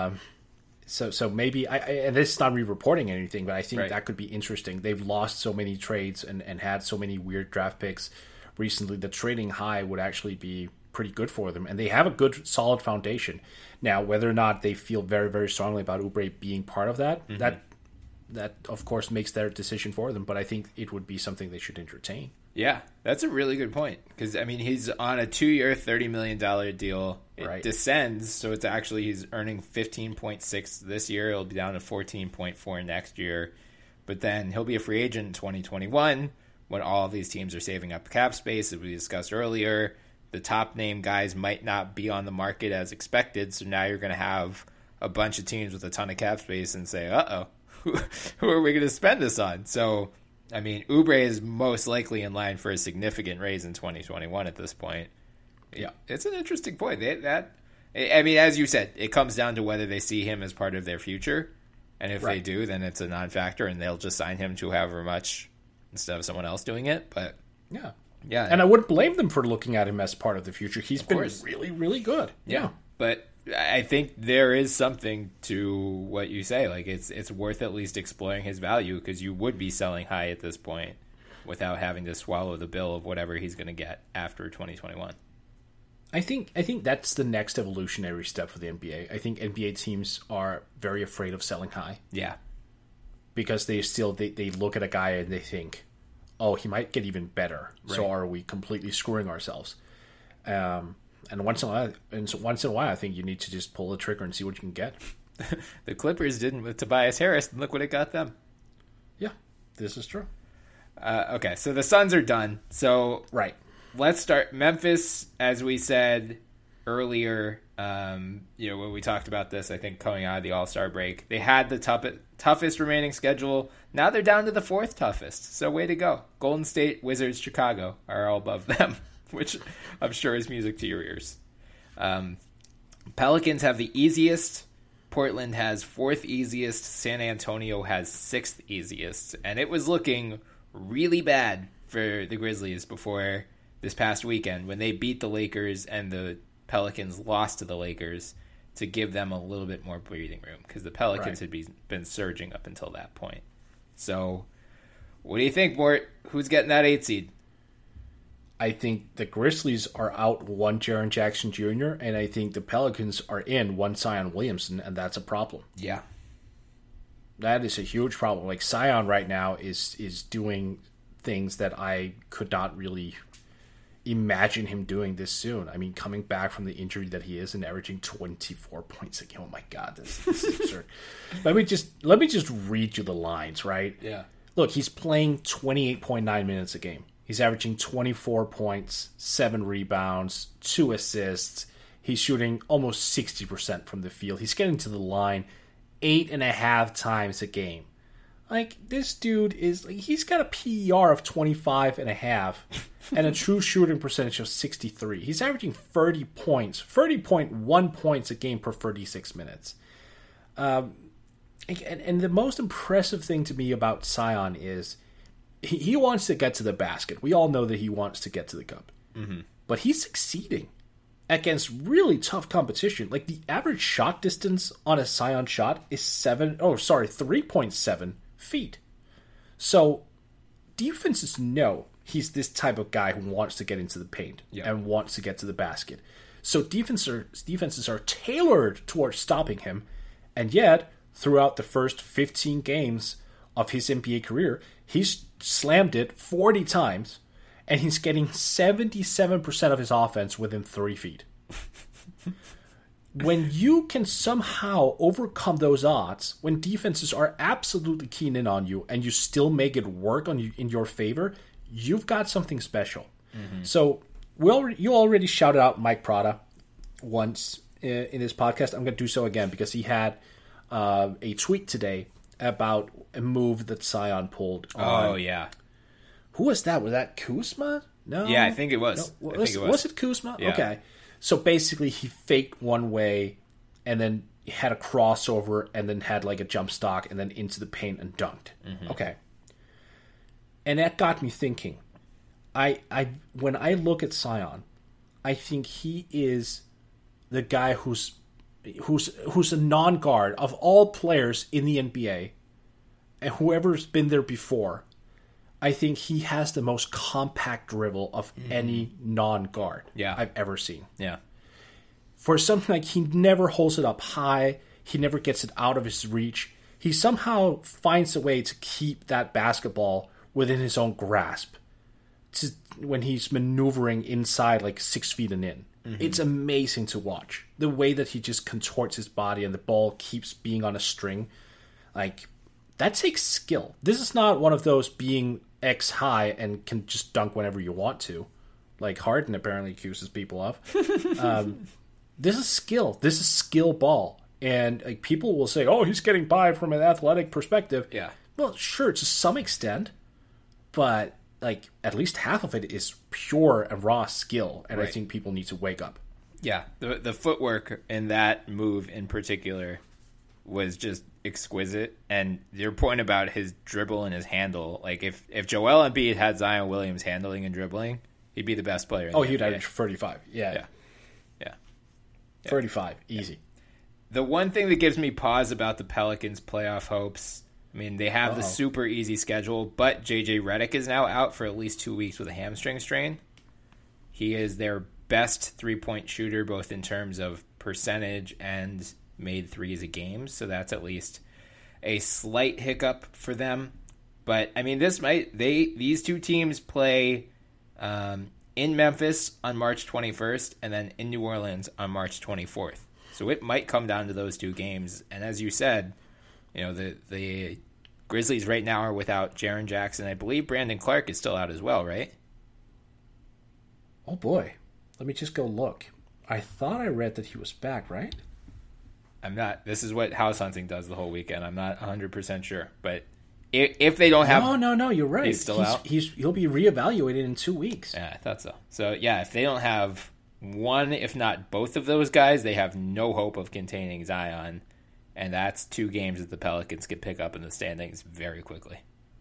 So maybe, and this is not me reporting anything, but I think that could be interesting. They've lost so many trades and had so many weird draft picks recently that trading high would actually be pretty good for them. And they have a good, solid foundation. Now, whether or not they feel very, very strongly about Oubre being part of that, that of course makes their decision for them. But I think it would be something they should entertain. Yeah, that's a really good point. Because, I mean, he's on a 2-year, $30 million deal. It descends, so it's actually he's earning 15.6 this year. It'll be down to 14.4 next year. But then he'll be a free agent in 2021 when all of these teams are saving up cap space, as we discussed earlier. The top name guys might not be on the market as expected, so now you're going to have a bunch of teams with a ton of cap space and say, uh-oh, who are we going to spend this on? So, I mean, Oubre is most likely in line for a significant raise in 2021 at this point. Yeah, it's an interesting point. I mean, as you said, it comes down to whether they see him as part of their future. And if they do, then it's a non-factor, and they'll just sign him to however much instead of someone else doing it. But yeah, and I wouldn't blame them for looking at him as part of the future. He's been really, really good. Yeah, but I think there is something to what you say. Like it's worth at least exploring his value, because you would be selling high at this point without having to swallow the bill of whatever he's going to get after 2021. I think that's the next evolutionary step for the NBA. I think NBA teams are very afraid of selling high. Yeah. Because they look at a guy and they think, oh, he might get even better. Right. So are we completely screwing ourselves? And once in a while, I think you need to just pull the trigger and see what you can get. The Clippers didn't with Tobias Harris, and look what it got them. Yeah, this is true. Okay, so the Suns are done. So let's start. Memphis, as we said earlier, when we talked about this, I think coming out of the All-Star break, they had the toughest remaining schedule. Now they're down to the 4th toughest. So way to go. Golden State, Wizards, Chicago are all above them, which I'm sure is music to your ears. Pelicans have the easiest Portland has 4th easiest. San Antonio has 6th easiest. And it was looking really bad for the Grizzlies before this past weekend when they beat the Lakers and the Pelicans lost to the Lakers to give them a little bit more breathing room because the Pelicans had been surging up until that point. So what do you think, Mort? Who's getting that 8 seed? I think the Grizzlies are out one Jaren Jackson Jr., and I think the Pelicans are in one Zion Williamson, and that's a problem. Yeah. That is a huge problem. Like, Zion right now is doing things that I could not really imagine him doing this soon. I mean, coming back from the injury that he is and averaging 24 points a game. Oh my God, this is absurd. Let me just read you the lines, right? Yeah. Look, he's playing 28.9 minutes a game. He's averaging 24 points, 7 rebounds, 2 assists. He's shooting almost 60% from the field. He's getting to the line 8.5 times a game. Like, this dude he's got a PER of 25.5 and a true shooting percentage of 63. He's averaging 30.1 points a game per 36 minutes. And the most impressive thing to me about Zion is he wants to get to the basket. We all know that he wants to get to the cup. Mm-hmm. But he's succeeding against really tough competition. Like, the average shot distance on a Zion shot is 3.7 feet. So defenses know he's this type of guy who wants to get into the paint and wants to get to the basket. So defenses are tailored towards stopping him. And yet, throughout the first 15 games of his NBA career, he's slammed it 40 times, and he's getting 77% of his offense within 3 feet. When you can somehow overcome those odds, when defenses are absolutely keen in on you, and you still make it work in your favor, you've got something special. Mm-hmm. So you already shouted out Mike Prada once in this podcast. I'm going to do so again because he had a tweet today about a move that Zion pulled on. Oh, yeah. Who was that? Was that Kuzma? No. Yeah, I think it was. No, was it Kuzma? Yeah. Okay. So basically, he faked one way and then had a crossover and then had like a jump stock and then into the paint and dunked. Mm-hmm. Okay. And that got me thinking. When I look at Zion, I think he is the guy who's a non-guard of all players in the NBA, and whoever's been there before. I think he has the most compact dribble of any non-guard I've ever seen. Yeah. For something like he never holds it up high, he never gets it out of his reach. He somehow finds a way to keep that basketball within his own grasp when he's maneuvering inside like 6 feet and in. Mm-hmm. It's amazing to watch. The way that he just contorts his body and the ball keeps being on a string. Like, that takes skill. This is not one of those being X high and can just dunk whenever you want to, like Harden apparently accuses people of. This is skill. This is skill ball. And like, people will say, oh, he's getting by from an athletic perspective. Yeah. Well, sure, to some extent. But like, at least half of it is pure and raw skill. And right. I think people need to wake up. Yeah. The footwork in that move in particular was just exquisite. And your point about his dribble and his handle, like if Joel Embiid had Zion Williams handling and dribbling, he'd be the best player in the he'd NBA. average 35. Yeah. 35, easy. The one thing that gives me pause about the Pelicans' playoff hopes, I mean, they have the super easy schedule, but JJ Redick is now out for at least 2 weeks with a hamstring strain. He is their best three-point shooter, both in terms of percentage and made threes a game, so that's at least a slight hiccup for them. But I mean, these two teams play in Memphis on March 21st and then in New Orleans on March 24th. So it might come down to those two games. And as you said, you know, the Grizzlies right now are without Jaren Jackson. I believe Brandon Clark is still out as well, right? Oh boy, let me just go look. I thought I read that he was back, right? I'm not. This is what House Hunting does the whole weekend. I'm not 100% sure, but if they don't have... No, you're right. He's still out? He'll be reevaluated in 2 weeks. Yeah, I thought so. So, yeah, if they don't have one, if not both of those guys, they have no hope of containing Zion. and that's 2 games that the Pelicans could pick up in the standings very quickly.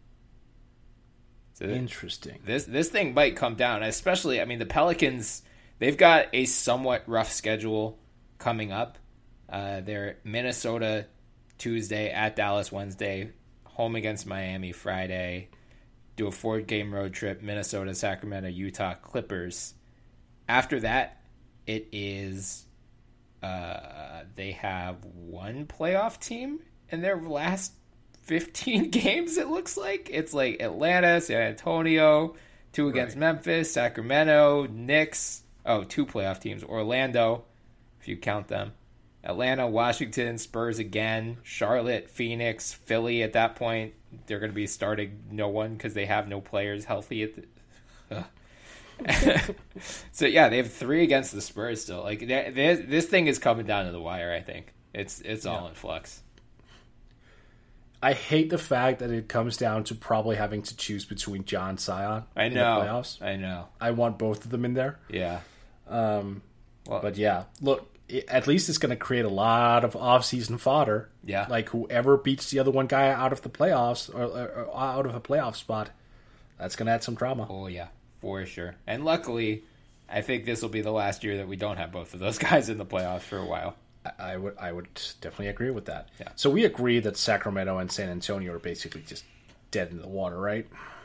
So interesting. This thing might come down, especially, I mean, the Pelicans, they've got a somewhat rough schedule coming up. They're Minnesota Tuesday, at Dallas Wednesday, home against Miami Friday, do a 4-game road trip, Minnesota, Sacramento, Utah, Clippers. After that, it is they have 1 playoff team in their last 15 games, it looks like. It's like Atlanta, San Antonio, 2 against Memphis, Sacramento, Knicks. 2 playoff teams. Orlando, if you count them. Atlanta, Washington, Spurs again, Charlotte, Phoenix, Philly at that point. They're going to be starting no one because they have no players healthy at the... So, yeah, they have 3 against the Spurs still. Like this thing is coming down to the wire, I think. It's all in flux. I hate the fact that it comes down to probably having to choose between John and Zion in the playoffs. I know. I want both of them in there. Yeah. But yeah, look, at least it's going to create a lot of off-season fodder. Yeah. Like whoever beats the other one guy out of the playoffs or out of a playoff spot, that's going to add some drama. Oh, yeah, for sure. And luckily, I think this will be the last year that we don't have both of those guys in the playoffs for a while. I would definitely agree with that. Yeah. So we agree that Sacramento and San Antonio are basically just dead in the water, right?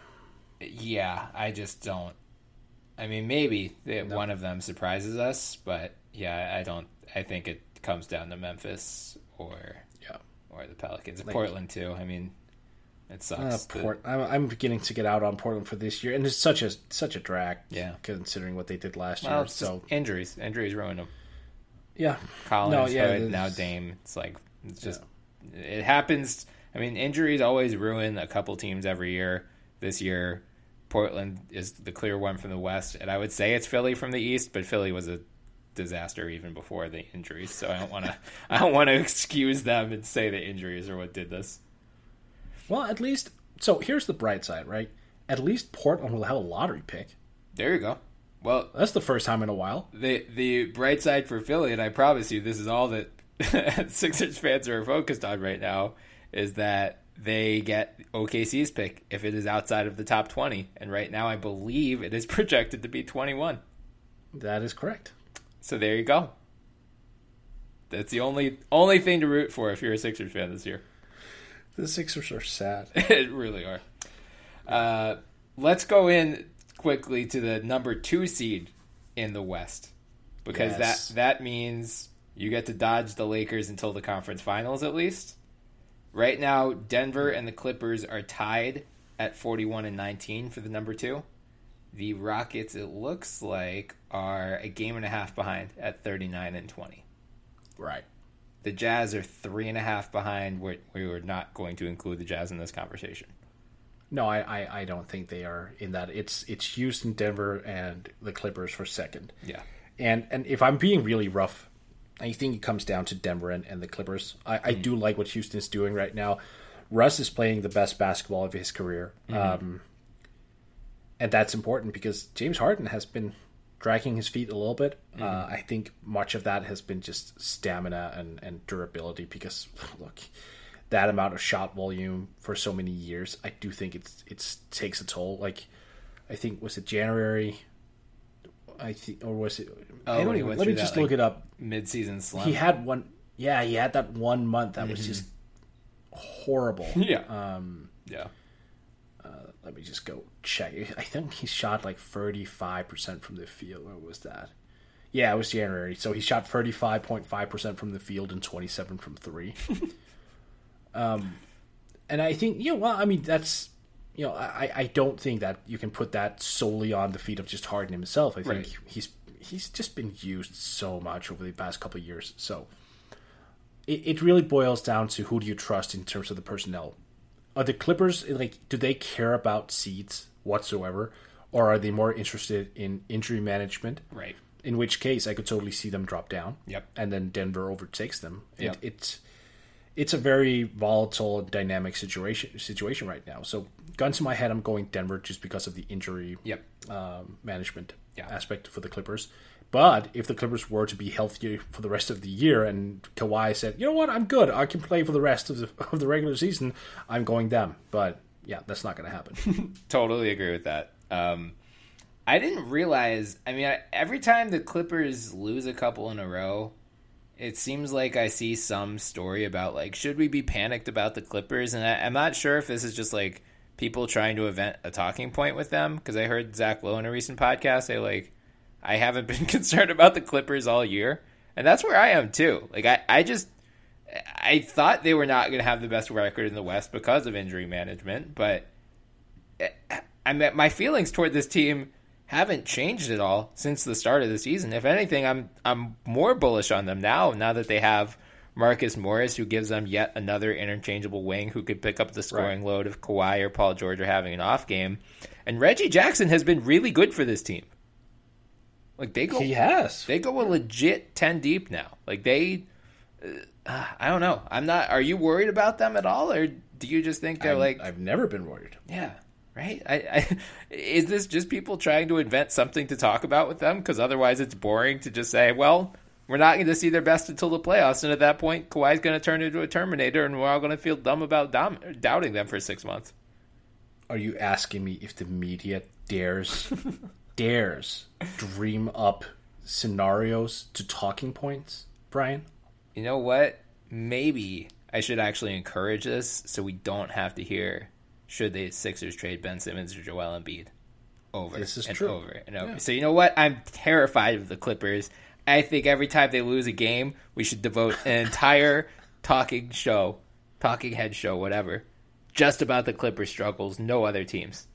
Yeah, I just don't. I mean, maybe one of them surprises us, but yeah, I don't. I think it comes down to Memphis or the Pelicans. Portland too. I mean, it sucks. I'm beginning to get out on Portland for this year, and it's such a drag. Yeah, considering what they did last year. It's so injuries ruined them. Yeah, Collins, Hood, now Dame. It's like it happens. I mean, injuries always ruin a couple teams every year. This year, Portland is the clear one from the West, and I would say it's Philly from the East, but Philly was a disaster even before the injuries. So I don't want to excuse them and say the injuries are what did this. Well, at least here's the bright side, right? At least Portland will have a lottery pick. There you go. Well, that's the first time in a while. The bright side for Philly, and I promise you, this is all that Sixers fans are focused on right now, is that they get OKC's pick if it is outside of the top 20. And right now, I believe it is projected to be 21. That is correct. So there you go. That's the only thing to root for if you're a Sixers fan this year. The Sixers are sad. It really are. Let's go in quickly to the number 2 seed in the West, because that means you get to dodge the Lakers until the conference finals at least. Right now, Denver and the Clippers are tied at 41-19 for the number 2. The Rockets, it looks like, are a game and a half behind at 39-20. Right. The Jazz are 3.5 behind. We were not going to include the Jazz in this conversation. No, I don't think they are in that. It's Houston, Denver, and the Clippers for second. Yeah. And if I'm being really rough, I think it comes down to Denver and the Clippers. I do like what Houston's doing right now. Russ is playing the best basketball of his career. And that's important because James Harden has been dragging his feet a little bit. I think much of that has been just stamina and durability because, look, that amount of shot volume for so many years, I do think it takes a toll. Like, I think, was it January? I think, or was it? Let me just look it up. Mid-season slump. He had one. Yeah, he had that 1 month that was just horrible. Yeah. Let me just go check. I think he shot like 35% from the field. What was that? Yeah, it was January. So he shot 35.5% from the field and 27 from 3. And I think, that's, I don't think that you can put that solely on the feet of just Harden himself. I think he's just been used so much over the past couple of years. So it really boils down to who do you trust in terms of the personnel. Are the Clippers, do they care about seeds whatsoever? Or are they more interested in injury management? Right. In which case, I could totally see them drop down. Yep. And then Denver overtakes them. Yep. It's a very volatile and dynamic situation right now. So, gun to my head, I'm going Denver just because of the injury management aspect for the Clippers. But if the Clippers were to be healthier for the rest of the year, and Kawhi said, "You know what? I'm good. I can play for the rest of the regular season," I'm going them. But yeah, that's not going to happen. Totally agree with that. I didn't realize. I mean, every time the Clippers lose a couple in a row, it seems like I see some story about like, should we be panicked about the Clippers? And I'm not sure if this is just like people trying to invent a talking point with them, because I heard Zach Lowe in a recent podcast say like, I haven't been concerned about the Clippers all year. And that's where I am too. Like I thought they were not going to have the best record in the West because of injury management, but my feelings toward this team haven't changed at all since the start of the season. If anything, I'm more bullish on them now that they have Marcus Morris, who gives them yet another interchangeable wing who could pick up the scoring load if Kawhi or Paul George are having an off game. And Reggie Jackson has been really good for this team. Like they go a legit 10 deep now. Like I don't know. Are you worried about them at all, or do you just think they're I've never been worried. Yeah. Right? Is this just people trying to invent something to talk about with them? Because otherwise it's boring to just say, well, we're not going to see their best until the playoffs. And at that point, Kawhi's going to turn into a Terminator and we're all going to feel dumb about doubting them for 6 months. Are you asking me if the media dares dream up scenarios to talking points, Brian? You know what? Maybe I should actually encourage this so we don't have to hear, should the Sixers trade Ben Simmons or Joel Embiid over this is and true. over and over. Yeah. So you know what? I'm terrified of the Clippers. I think every time they lose a game, we should devote an entire talking head show, whatever, just about the Clippers' struggles, no other teams.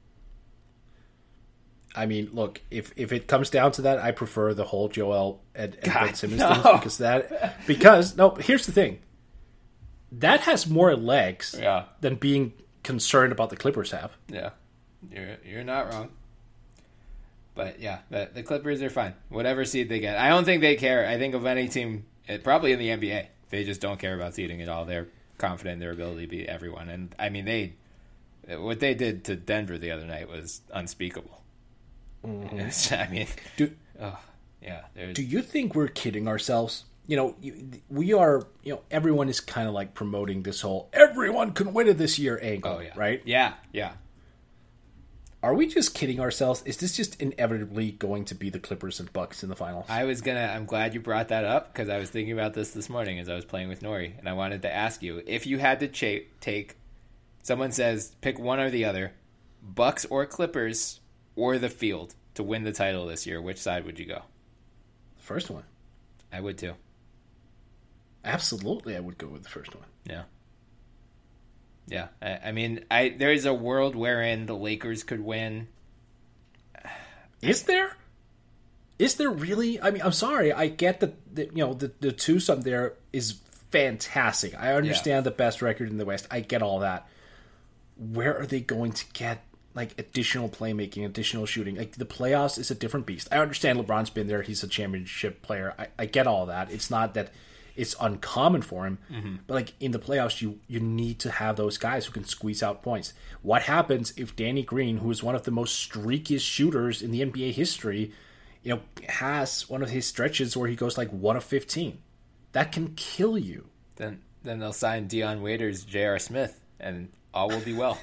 I mean, look, if it comes down to that, I prefer the whole Joel and Ben Simmons thing because here's the thing. That has more legs than being concerned about the Clippers have. Yeah. You're not wrong. But yeah, the Clippers are fine. Whatever seed they get. I don't think they care. I think of any team, probably in the NBA, they just don't care about seeding at all. They're confident in their ability to beat everyone. And I mean, what they did to Denver the other night was unspeakable. Mm-hmm. I mean, do you think we're kidding ourselves? We are, everyone is kind of like promoting this whole everyone can win it this year angle, right? Yeah. Are we just kidding ourselves? Is this just inevitably going to be the Clippers and Bucks in the finals? I'm glad you brought that up because I was thinking about this morning as I was playing with Nori, and I wanted to ask you, if you had to take, someone says pick one or the other, Bucks or Clippers or the field to win the title this year, which side would you go? The first one. I would too. Absolutely, I would go with the first one. Yeah. I mean, there is a world wherein the Lakers could win. Is there? Is there really? I mean, I'm sorry. I get that the twosome there is fantastic. I understand the best record in the West. I get all that. Where are they going to get additional playmaking, additional shooting? Like the playoffs is a different beast. I understand LeBron's been there. He's a championship player. I get all that. It's not that it's uncommon for him, but in the playoffs, you need to have those guys who can squeeze out points. What happens if Danny Green, who is one of the most streakiest shooters in the NBA history, has one of his stretches where he goes 1 of 15? That can kill you. Then they'll sign Dion Waiters, J.R. Smith, and all will be well.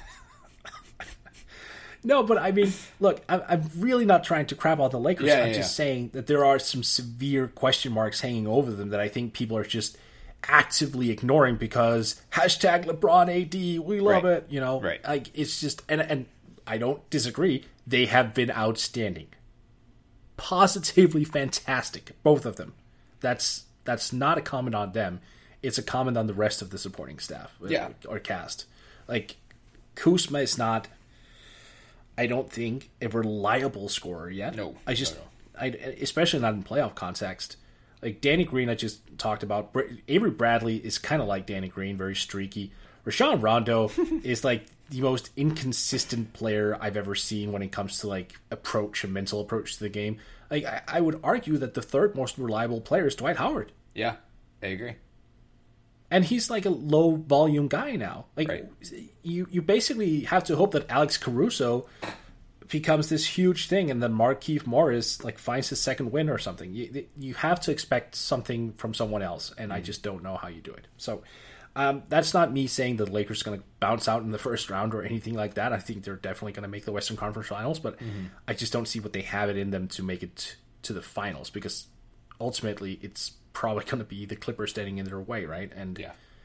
No, but I mean, look, I'm really not trying to crap out the Lakers. I'm just saying that there are some severe question marks hanging over them that I think people are just actively ignoring because hashtag LeBron AD, we love it. Right. It's just, and I don't disagree. They have been outstanding, positively fantastic, both of them. That's not a comment on them. It's a comment on the rest of the supporting staff or cast. Kuzma is not, I don't think, a reliable scorer yet. No. Especially not in playoff context. Danny Green, I just talked about. Avery Bradley is kind of like Danny Green, very streaky. Rajon Rondo is the most inconsistent player I've ever seen when it comes to a mental approach to the game. I would argue that the third most reliable player is Dwight Howard. Yeah, I agree. And he's a low volume guy now. You basically have to hope that Alex Caruso becomes this huge thing, and then Markieff Morris like finds his second win or something. You have to expect something from someone else, and I just don't know how you do it. So that's not me saying the Lakers are going to bounce out in the first round or anything like that. I think they're definitely going to make the Western Conference Finals, but I just don't see what they have it in them to make it to the finals, because ultimately it's probably going to be the Clippers standing in their way, right? And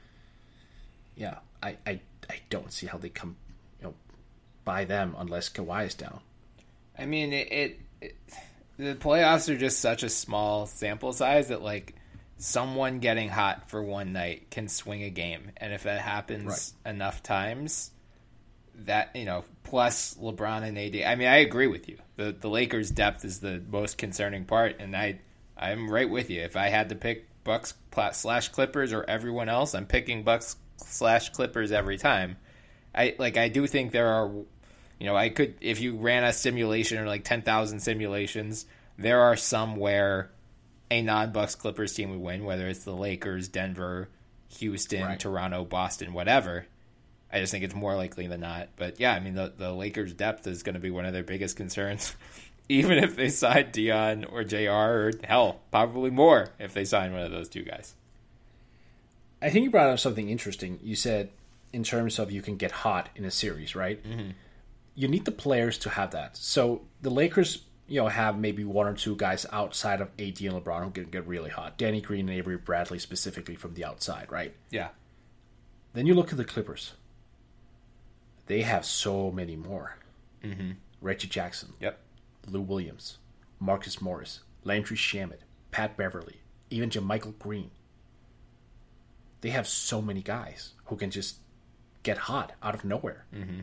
I don't see how they come by them unless Kawhi is down. I mean, the playoffs are just such a small sample size that like someone getting hot for one night can swing a game, and if that happens enough times, that plus LeBron and AD. I mean, I agree with you. The Lakers' depth is the most concerning part, and I'm right with you. If I had to pick Bucks / Clippers or everyone else, I'm picking Bucks / Clippers every time. I do think there are, I could, if you ran a simulation or like 10,000 simulations, there are some where a non-Bucks Clippers team would win, whether it's the Lakers, Denver, Houston, Toronto, Boston, whatever. I just think it's more likely than not. But yeah, I mean, the Lakers' depth is going to be one of their biggest concerns, even if they sign Dion or JR, or hell, probably more if they sign one of those two guys. I think you brought up something interesting. You said in terms of you can get hot in a series, right? Mm-hmm. You need the players to have that. So the Lakers, have maybe one or two guys outside of AD and LeBron who can get really hot. Danny Green and Avery Bradley specifically from the outside, right? Yeah. Then you look at the Clippers. They have so many more. Mm-hmm. Reggie Jackson. Yep. Lou Williams. Marcus Morris. Landry Shamet. Pat Beverly. Even JaMychal Green. They have so many guys who can just get hot out of nowhere. Mm-hmm.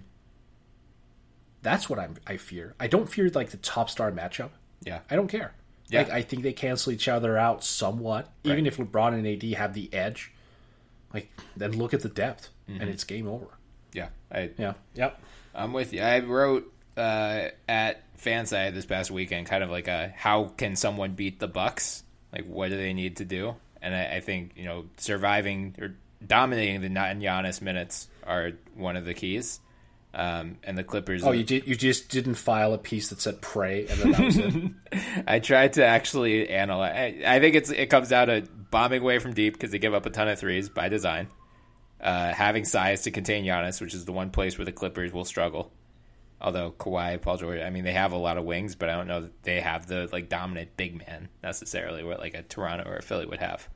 That's what I fear. I don't fear like the top star matchup. Yeah. I don't care. Yeah. Like, I think they cancel each other out somewhat. Right. Even if LeBron and AD have the edge, then look at the depth, and it's game over. Yeah. Yep. I'm with you. I wrote at Fanside this past weekend kind of like how can someone beat the Bucks? Like, what do they need to do? And I think, surviving or dominating the non-Giannis minutes are one of the keys. And the Clippers... Oh, you just didn't file a piece that said pray, and then that was it? I tried to actually analyze... I think it comes down to bombing away from deep because they give up a ton of threes by design. Having size to contain Giannis, which is the one place where the Clippers will struggle. Although Kawhi, Paul George, I mean, they have a lot of wings, but I don't know that they have the dominant big man necessarily, what like a Toronto or a Philly would have.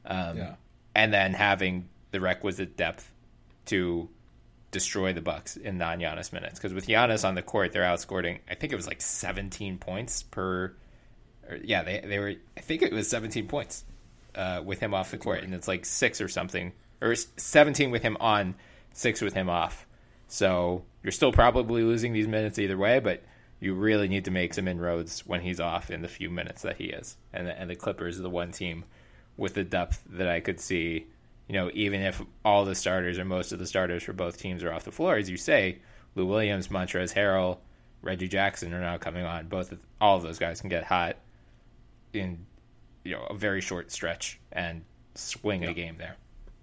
And then having the requisite depth to destroy the Bucks in non-Giannis minutes. Because with Giannis on the court, they're outscoring, I think it was like 17 points per... they were... I think it was 17 points with him off the court, and it's like 6 or something. Or 17 with him on, 6 with him off. So you're still probably losing these minutes either way, but you really need to make some inroads when he's off in the few minutes that he is. And the Clippers are the one team with the depth that I could see, even if all the starters or most of the starters for both teams are off the floor, as you say, Lou Williams, Montrezl Harrell, Reggie Jackson are now coming on. All of those guys can get hot in a very short stretch and swing a game there.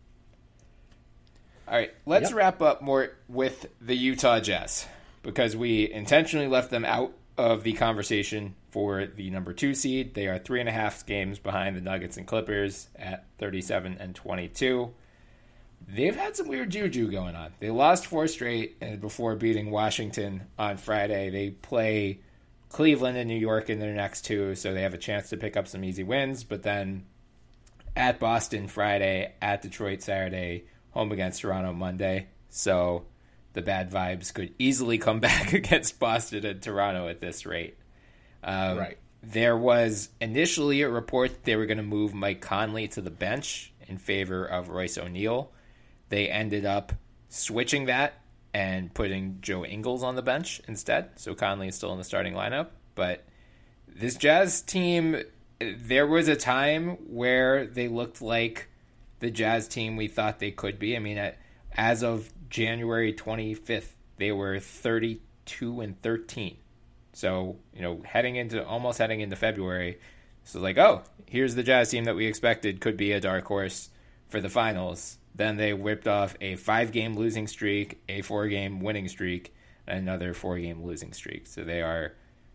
All right, let's wrap up more with the Utah Jazz, because we intentionally left them out of the conversation for the number 2 seed. They are 3.5 games behind the Nuggets and Clippers at 37 and 22. They've had some weird juju going on. They lost 4 straight before beating Washington on Friday. They play Cleveland and New York in their next 2, so they have a chance to pick up some easy wins. But then at Boston Friday, at Detroit Saturday, home against Toronto Monday. So the bad vibes could easily come back against Boston and Toronto at this rate. Right. There was initially a report that they were going to move Mike Conley to the bench in favor of Royce O'Neal. They ended up switching that and putting Joe Ingles on the bench instead. So Conley is still in the starting lineup. But this Jazz team, there was a time where they looked like the Jazz team we thought they could be. I mean, as of January 25th, they were 32 and 13. So, heading into February, so like, oh, here's the Jazz team that we expected could be a dark horse for the finals. Then they whipped off a 5-game losing streak, a 4-game winning streak, another 4-game losing streak. So they are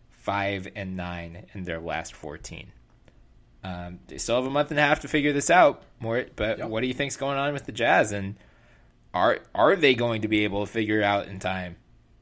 5-9 in their last 14. They still have a month and a half to figure this out, Mort. But Yep. What do you think's going on with the Jazz, and are they going to be able to figure it out in time?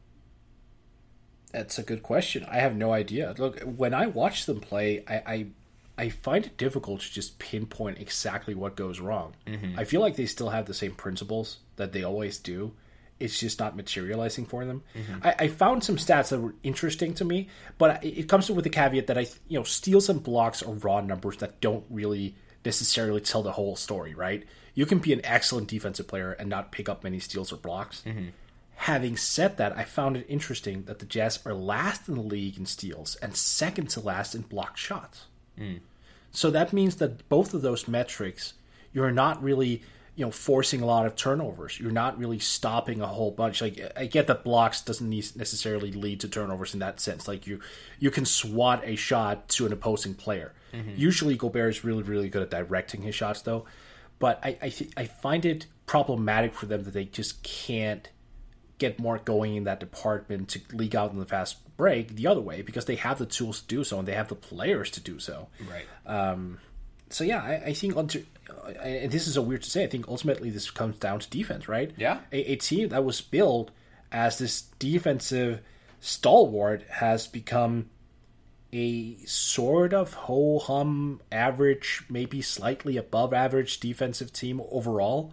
That's a good question. I have no idea. Look, when I watch them play, I find it difficult to just pinpoint exactly what goes wrong. I feel like they still have the same principles that they always do. It's just not materializing for them. I found some stats that were interesting to me, but it comes with the caveat that steals and blocks are raw numbers that don't really necessarily tell the whole story, right? You can be an excellent defensive player and not pick up many steals or blocks. Having said that, I found it interesting that the Jazz are last in the league in steals and second to last in blocked shots. So that means that both of those metrics, you're not really, forcing a lot of turnovers. You're not really stopping a whole bunch. Like, I get that blocks doesn't necessarily lead to turnovers in that sense. Like, you can swat a shot to an opposing player. Usually Gobert is really, really good at directing his shots, though. But I find it problematic for them that they just can't get more going in that department to leak out in the fast break the other way, because they have the tools to do so and they have the players to do so. Right. So yeah, I think, and this is so weird to say, I think ultimately this comes down to defense, right? Yeah. A team that was built as this defensive stalwart has become a sort of ho-hum average, maybe slightly above average defensive team overall,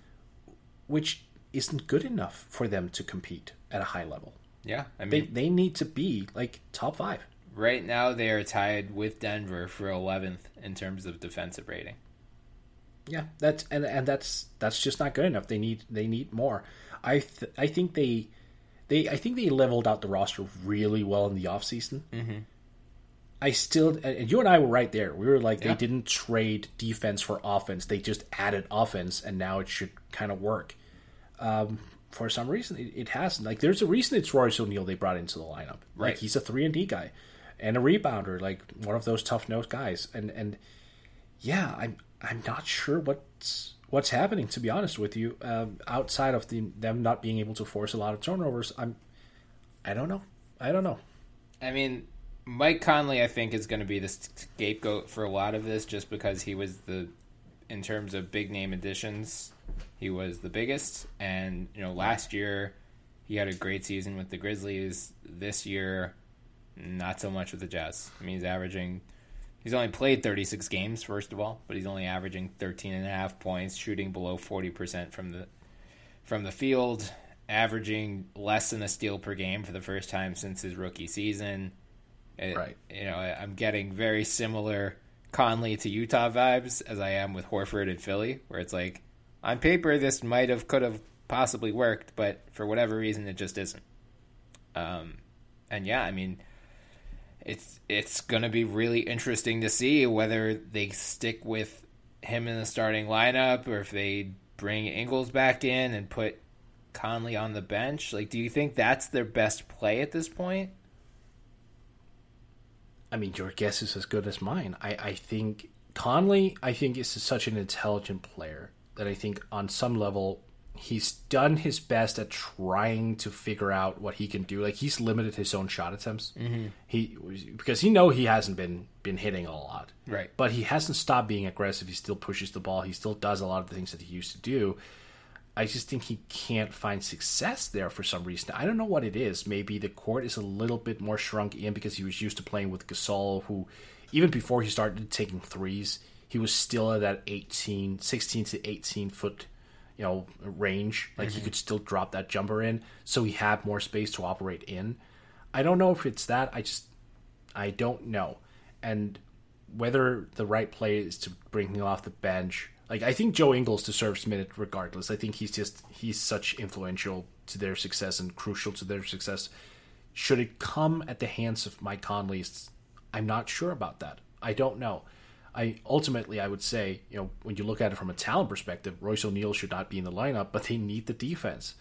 which isn't good enough for them to compete at a high level. Yeah, I mean, they need to be like top 5. Right now they are tied with Denver for 11th in terms of defensive rating. Yeah, that's just not good enough. They need more. I think they leveled out the roster really well in the offseason. I still, and you and I were right there. We were like, they didn't trade defense for offense. They just added offense, and now it should kind of work. For some reason, it hasn't. Like, there's a reason it's Royce O'Neal they brought into the lineup. Right. Like, he's a 3-and-D guy and a rebounder, like one of those tough-nosed guys. And yeah, I'm not sure what's happening, to be honest with you. Outside of them not being able to force a lot of turnovers, I don't know. I mean, Mike Conley, I think, is going to be the scapegoat for a lot of this, just because he was in terms of big name additions, he was the biggest. And last year he had a great season with the Grizzlies. This year, not so much with the Jazz. I mean, he's only played 36 games, first of all, but he's only averaging 13.5 points, shooting below 40% from the field, averaging less than a steal per game for the first time since his rookie season. Right. I'm getting very similar Conley to Utah vibes as I am with Horford and Philly, where it's like, on paper this could have possibly worked, but for whatever reason it just isn't. And yeah, I mean, it's going to be really interesting to see whether they stick with him in the starting lineup or if they bring Ingles back in and put Conley on the bench. Like, do you think that's their best play at this point? I mean, your guess is as good as mine. I think Conley, is such an intelligent player that I think on some level he's done his best at trying to figure out what he can do. Like, he's limited his own shot attempts. Because he hasn't been hitting a lot. Right. But he hasn't stopped being aggressive. He still pushes the ball. He still does a lot of the things that he used to do. I just think he can't find success there for some reason. I don't know what it is. Maybe the court is a little bit more shrunk in because he was used to playing with Gasol, who, even before he started taking threes, he was still at that 16 to 18 foot, range. Like, he could still drop that jumper in, so he had more space to operate in. I don't know if it's that. I don't know. And whether the right play is to bring him off the bench. Like, I think Joe Ingles deserves minute regardless. I think he's such influential to their success and crucial to their success. Should it come at the hands of Mike Conley? I'm not sure about that. I don't know. I would say, when you look at it from a talent perspective, Royce O'Neal should not be in the lineup, but they need the defense.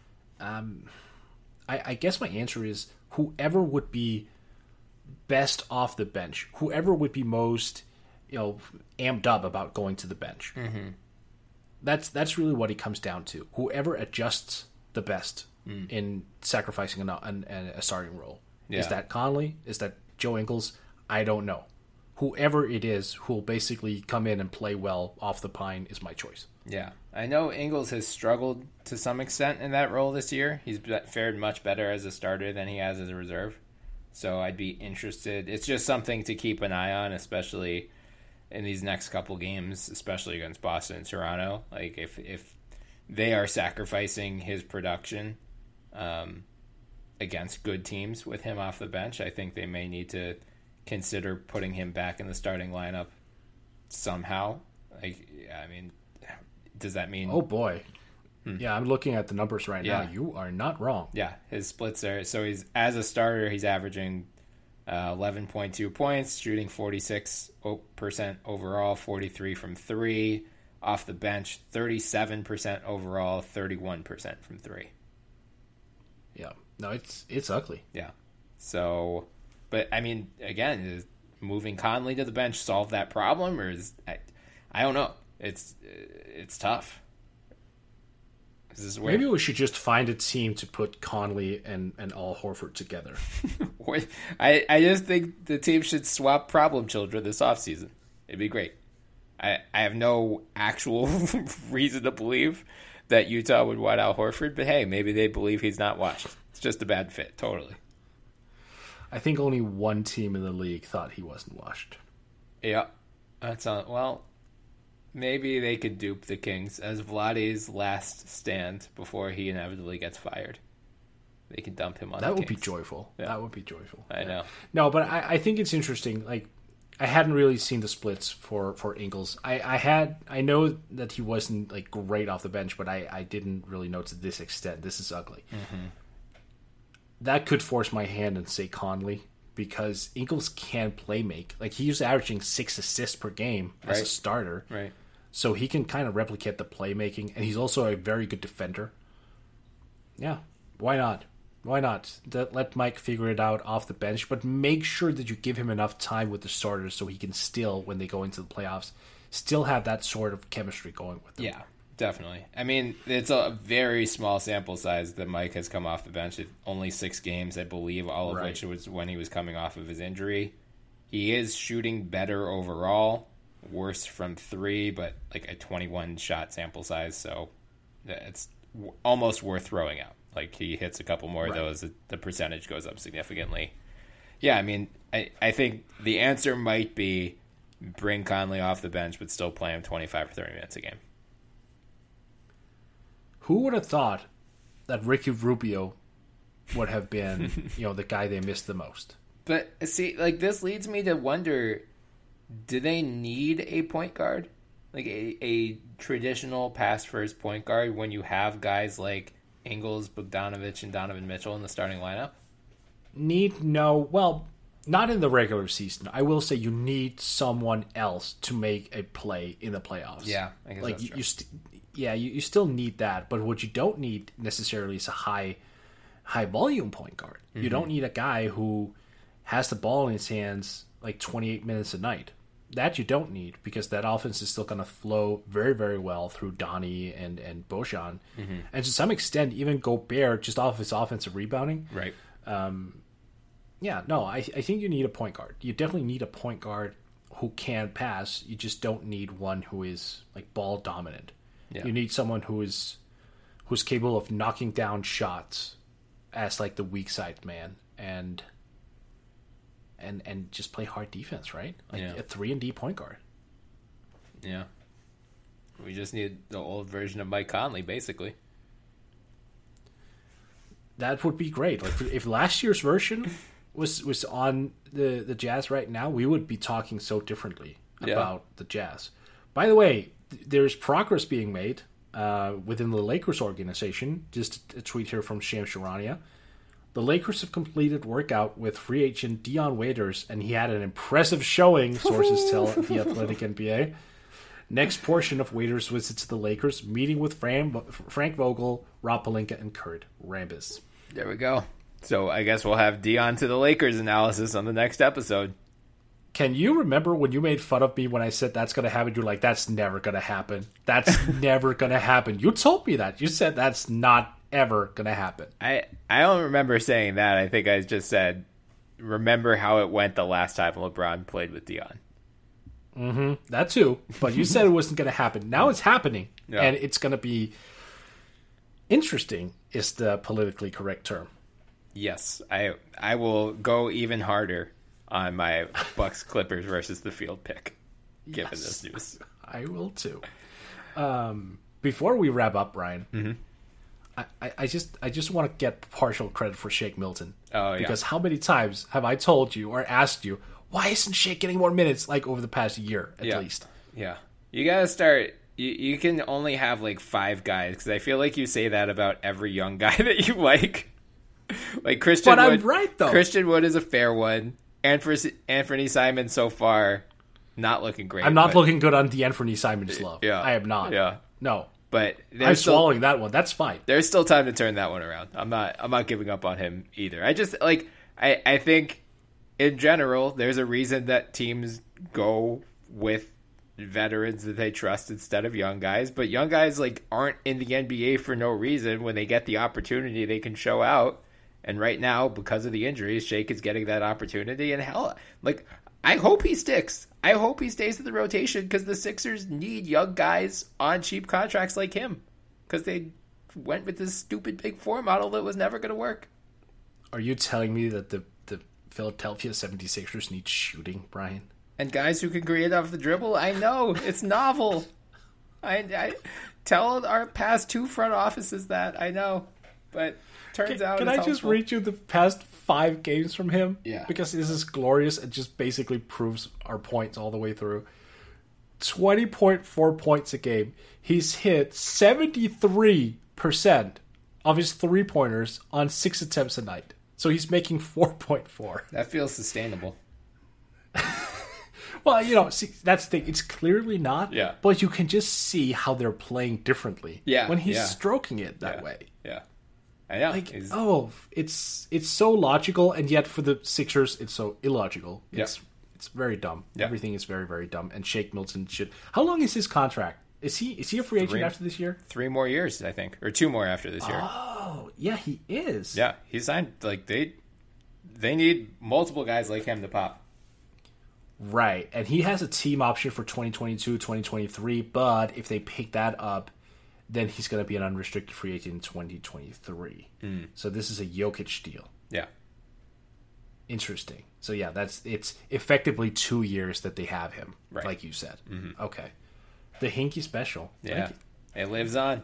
I guess my answer is whoever would be best off the bench, whoever would be most amped up about going to the bench. That's really what it comes down to. Whoever adjusts the best in sacrificing a starting role. Yeah. Is that Conley? Is that Joe Ingles? I don't know. Whoever it is who will basically come in and play well off the pine is my choice. Yeah. I know Ingles has struggled to some extent in that role this year. He's fared much better as a starter than he has as a reserve. So I'd be interested. It's just something to keep an eye on, especially in these next couple games, especially against Boston and Toronto. Like if they are sacrificing his production against good teams with him off the bench, I think they may need to consider putting him back in the starting lineup somehow. Like, I mean, does that mean... Oh, boy. Yeah, I'm looking at the numbers right now. You are not wrong. Yeah, his splits are... So he's as a starter, he's averaging 11.2 points, shooting 46% overall, 43 from 3. Off the bench, 37% overall, 31% from 3. Yeah. No, it's ugly. Yeah. So, but I mean, again, is moving Conley to the bench solve that problem, or is I don't know. It's tough. This is where... Maybe we should just find a team to put Conley and Al Horford together. I just think the team should swap problem children this offseason. It'd be great. I have no actual reason to believe that Utah would want Al Horford, but hey, maybe they believe he's not washed. It's just a bad fit, totally. I think only one team in the league thought he wasn't washed. Yeah. Well, maybe they could dupe the Kings as Vlade's last stand before he inevitably gets fired. They can dump him on the Kings. That would be joyful. Yeah. That would be joyful. I know. No, but I think it's interesting. Like, I hadn't really seen the splits for Ingles. I know that he wasn't like great off the bench, but I didn't really know to this extent. This is ugly. Mm-hmm. That could force my hand and say Conley, because Ingles can play make. Like, he was averaging 6 assists per game as a starter. Right. So he can kind of replicate the playmaking, and he's also a very good defender. Yeah, why not? Why not? Let Mike figure it out off the bench, but make sure that you give him enough time with the starters so he can still, when they go into the playoffs, still have that sort of chemistry going with them. Yeah, definitely. I mean, it's a very small sample size that Mike has come off the bench. Only 6 games, I believe, all of which was when he was coming off of his injury. He is shooting better overall, worse from 3, but like a 21-shot sample size, so it's almost worth throwing out. Like, he hits a couple more of those, the percentage goes up significantly. Yeah, I mean, I think the answer might be bring Conley off the bench, but still play him 25 or 30 minutes a game. Who would have thought that Ricky Rubio would have been, the guy they missed the most? But, see, like, this leads me to wonder, do they need a point guard? Like, a traditional pass-first point guard when you have guys like Ingles, Bogdanovich, and Donovan Mitchell in the starting lineup? Well, not in the regular season. I will say you need someone else to make a play in the playoffs. Yeah, I guess that's true. You still need that, but what you don't need necessarily is a high volume point guard. Mm-hmm. You don't need a guy who has the ball in his hands like 28 minutes a night. That you don't need, because that offense is still going to flow very, very well through Donnie and Bojan. Mm-hmm. And to some extent, even Gobert, just off his offensive rebounding. Right. I think you need a point guard. You definitely need a point guard who can pass. You just don't need one who is like ball dominant. Yeah. You need someone who's capable of knocking down shots as like the weak side man and just play hard defense, right? Like a 3-and-D point guard. Yeah. We just need the old version of Mike Conley, basically. That would be great. Like, if last year's version was on the Jazz right now, we would be talking so differently about the Jazz. By the way, there's progress being made within the Lakers organization. Just a tweet here from Shams Charania. The Lakers have completed workout with free agent Dion Waiters, and he had an impressive showing, sources tell The Athletic NBA. Next portion of Waiters' visit to the Lakers, meeting with Frank Vogel, Rob Pelinka, and Kurt Rambis. There we go. So I guess we'll have Dion to the Lakers analysis on the next episode. Can you remember when you made fun of me when I said that's going to happen? You're like, that's never going to happen. That's never going to happen. You told me that. You said that's not ever going to happen. I don't remember saying that. I think I just said, remember how it went the last time LeBron played with Dion. Mm-hmm. That too. But you said it wasn't going to happen. Now it's happening. Yeah. And it's going to be interesting is the politically correct term. Yes. I will go even harder on my Bucks Clippers versus the field pick, given this news. I will too. Before we wrap up, Brian, I just want to get partial credit for Shake Milton. Oh, yeah. Because how many times have I told you or asked you, why isn't Shake getting more minutes like over the past year at least? Yeah. You got to start. You can only have like 5 guys because I feel like you say that about every young guy that you like. Like Christian Wood. But I'm right, though. Christian Wood is a fair one. Anthony Simon so far, not looking great. I'm not looking good on the Anthony Simons love. Yeah. I am not. Yeah. No. But I'm swallowing that one. That's fine. There's still time to turn that one around. I'm not giving up on him either. I just I think in general there's a reason that teams go with veterans that they trust instead of young guys. But young guys like aren't in the NBA for no reason. When they get the opportunity, they can show out. And right now, because of the injuries, Shake is getting that opportunity. And hell, like I hope he sticks. I hope he stays in the rotation because the Sixers need young guys on cheap contracts like him because they went with this stupid Big Four model that was never going to work. Are you telling me that the Philadelphia 76ers need shooting, Brian? And guys who can create off the dribble? I know. It's novel. I tell our past 2 front offices that. I know. But turns out Can it's I just helpful. read you the past 5 games from him? Yeah. Because this is glorious. It just basically proves our points all the way through. 20.4 points a game. He's hit 73% of his 3-pointers on 6 attempts a night. So he's making 4.4. That feels sustainable. Well, see, that's the thing. It's clearly not. Yeah. But you can just see how they're playing differently. Yeah. When he's stroking it that way. Yeah. I know. It's so logical, and yet for the Sixers, it's so illogical. It's very dumb. Yeah. Everything is very, very dumb. And Shake Milton should. How long is his contract? Is he a free agent after this year? 3 more years, I think, or 2 more after this year. Oh, yeah, he is. Yeah, he signed. Like they need multiple guys like him to pop. Right, and he has a team option for 2022, 2023. But if they pick that up, then he's going to be an unrestricted free agent in 2023. So this is a Jokic deal. Yeah. Interesting. So yeah, it's effectively 2 years that they have him, right, like you said. Okay. The Hinkie special. Yeah. It lives on.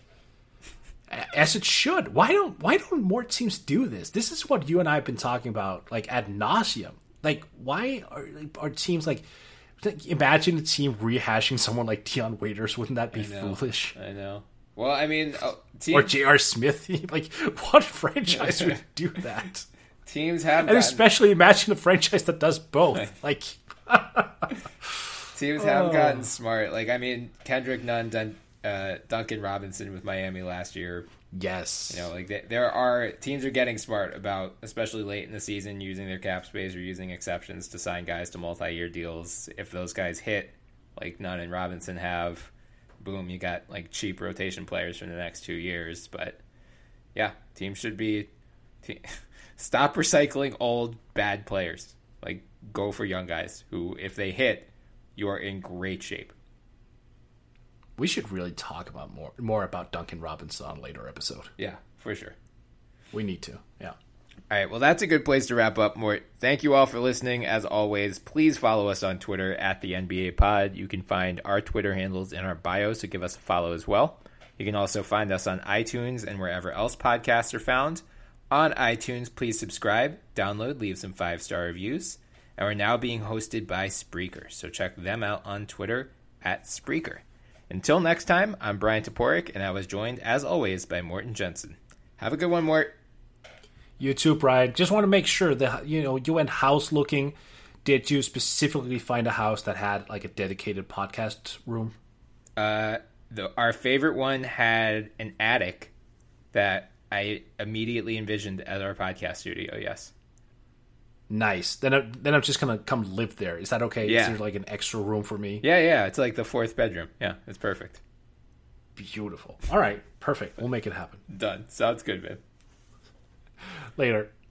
As it should. Why don't more teams do this? This is what you and I have been talking about like ad nauseum. Like why are teams like imagine a team rehashing someone like Dion Waiters? Wouldn't that be foolish? I know. Well, I mean, or J.R. Smith. Like, what franchise would do that? Teams have, and especially imagine a franchise that does both. Like, teams have gotten smart. Like, I mean, Kendrick Nunn done Duncan Robinson with Miami last year. Yes, like there are teams are getting smart about, especially late in the season, using their cap space or using exceptions to sign guys to multi-year deals. If those guys hit, like Nunn and Robinson have, boom, you got like cheap rotation players for the next 2 years. But yeah, teams should be stop recycling old bad players. Like go for young guys who, if they hit, you are in great shape. We should really talk about more about Duncan Robinson on a later episode. Yeah, for sure. We need to. Yeah. All right. Well, that's a good place to wrap up. Mort, thank you all for listening. As always, please follow us on Twitter at the NBA Pod. You can find our Twitter handles in our bio, so give us a follow as well. You can also find us on iTunes and wherever else podcasts are found. On iTunes, please subscribe, download, leave some 5-star reviews. And we're now being hosted by Spreaker, so check them out on Twitter at Spreaker. Until next time, I'm Brian Toporek, and I was joined, as always, by Morten Jensen. Have a good one, Mort. You too, Brian. Just want to make sure that, you went house looking. Did you specifically find a house that had, like, a dedicated podcast room? Our favorite one had an attic that I immediately envisioned as our podcast studio, yes. Nice. Then I'm just going to come live there. Is that okay? Yeah. Is there like an extra room for me? Yeah. It's like the 4th bedroom. Yeah, it's perfect. beautiful. All right, perfect. We'll make it happen. Done. Sounds good, man. Later.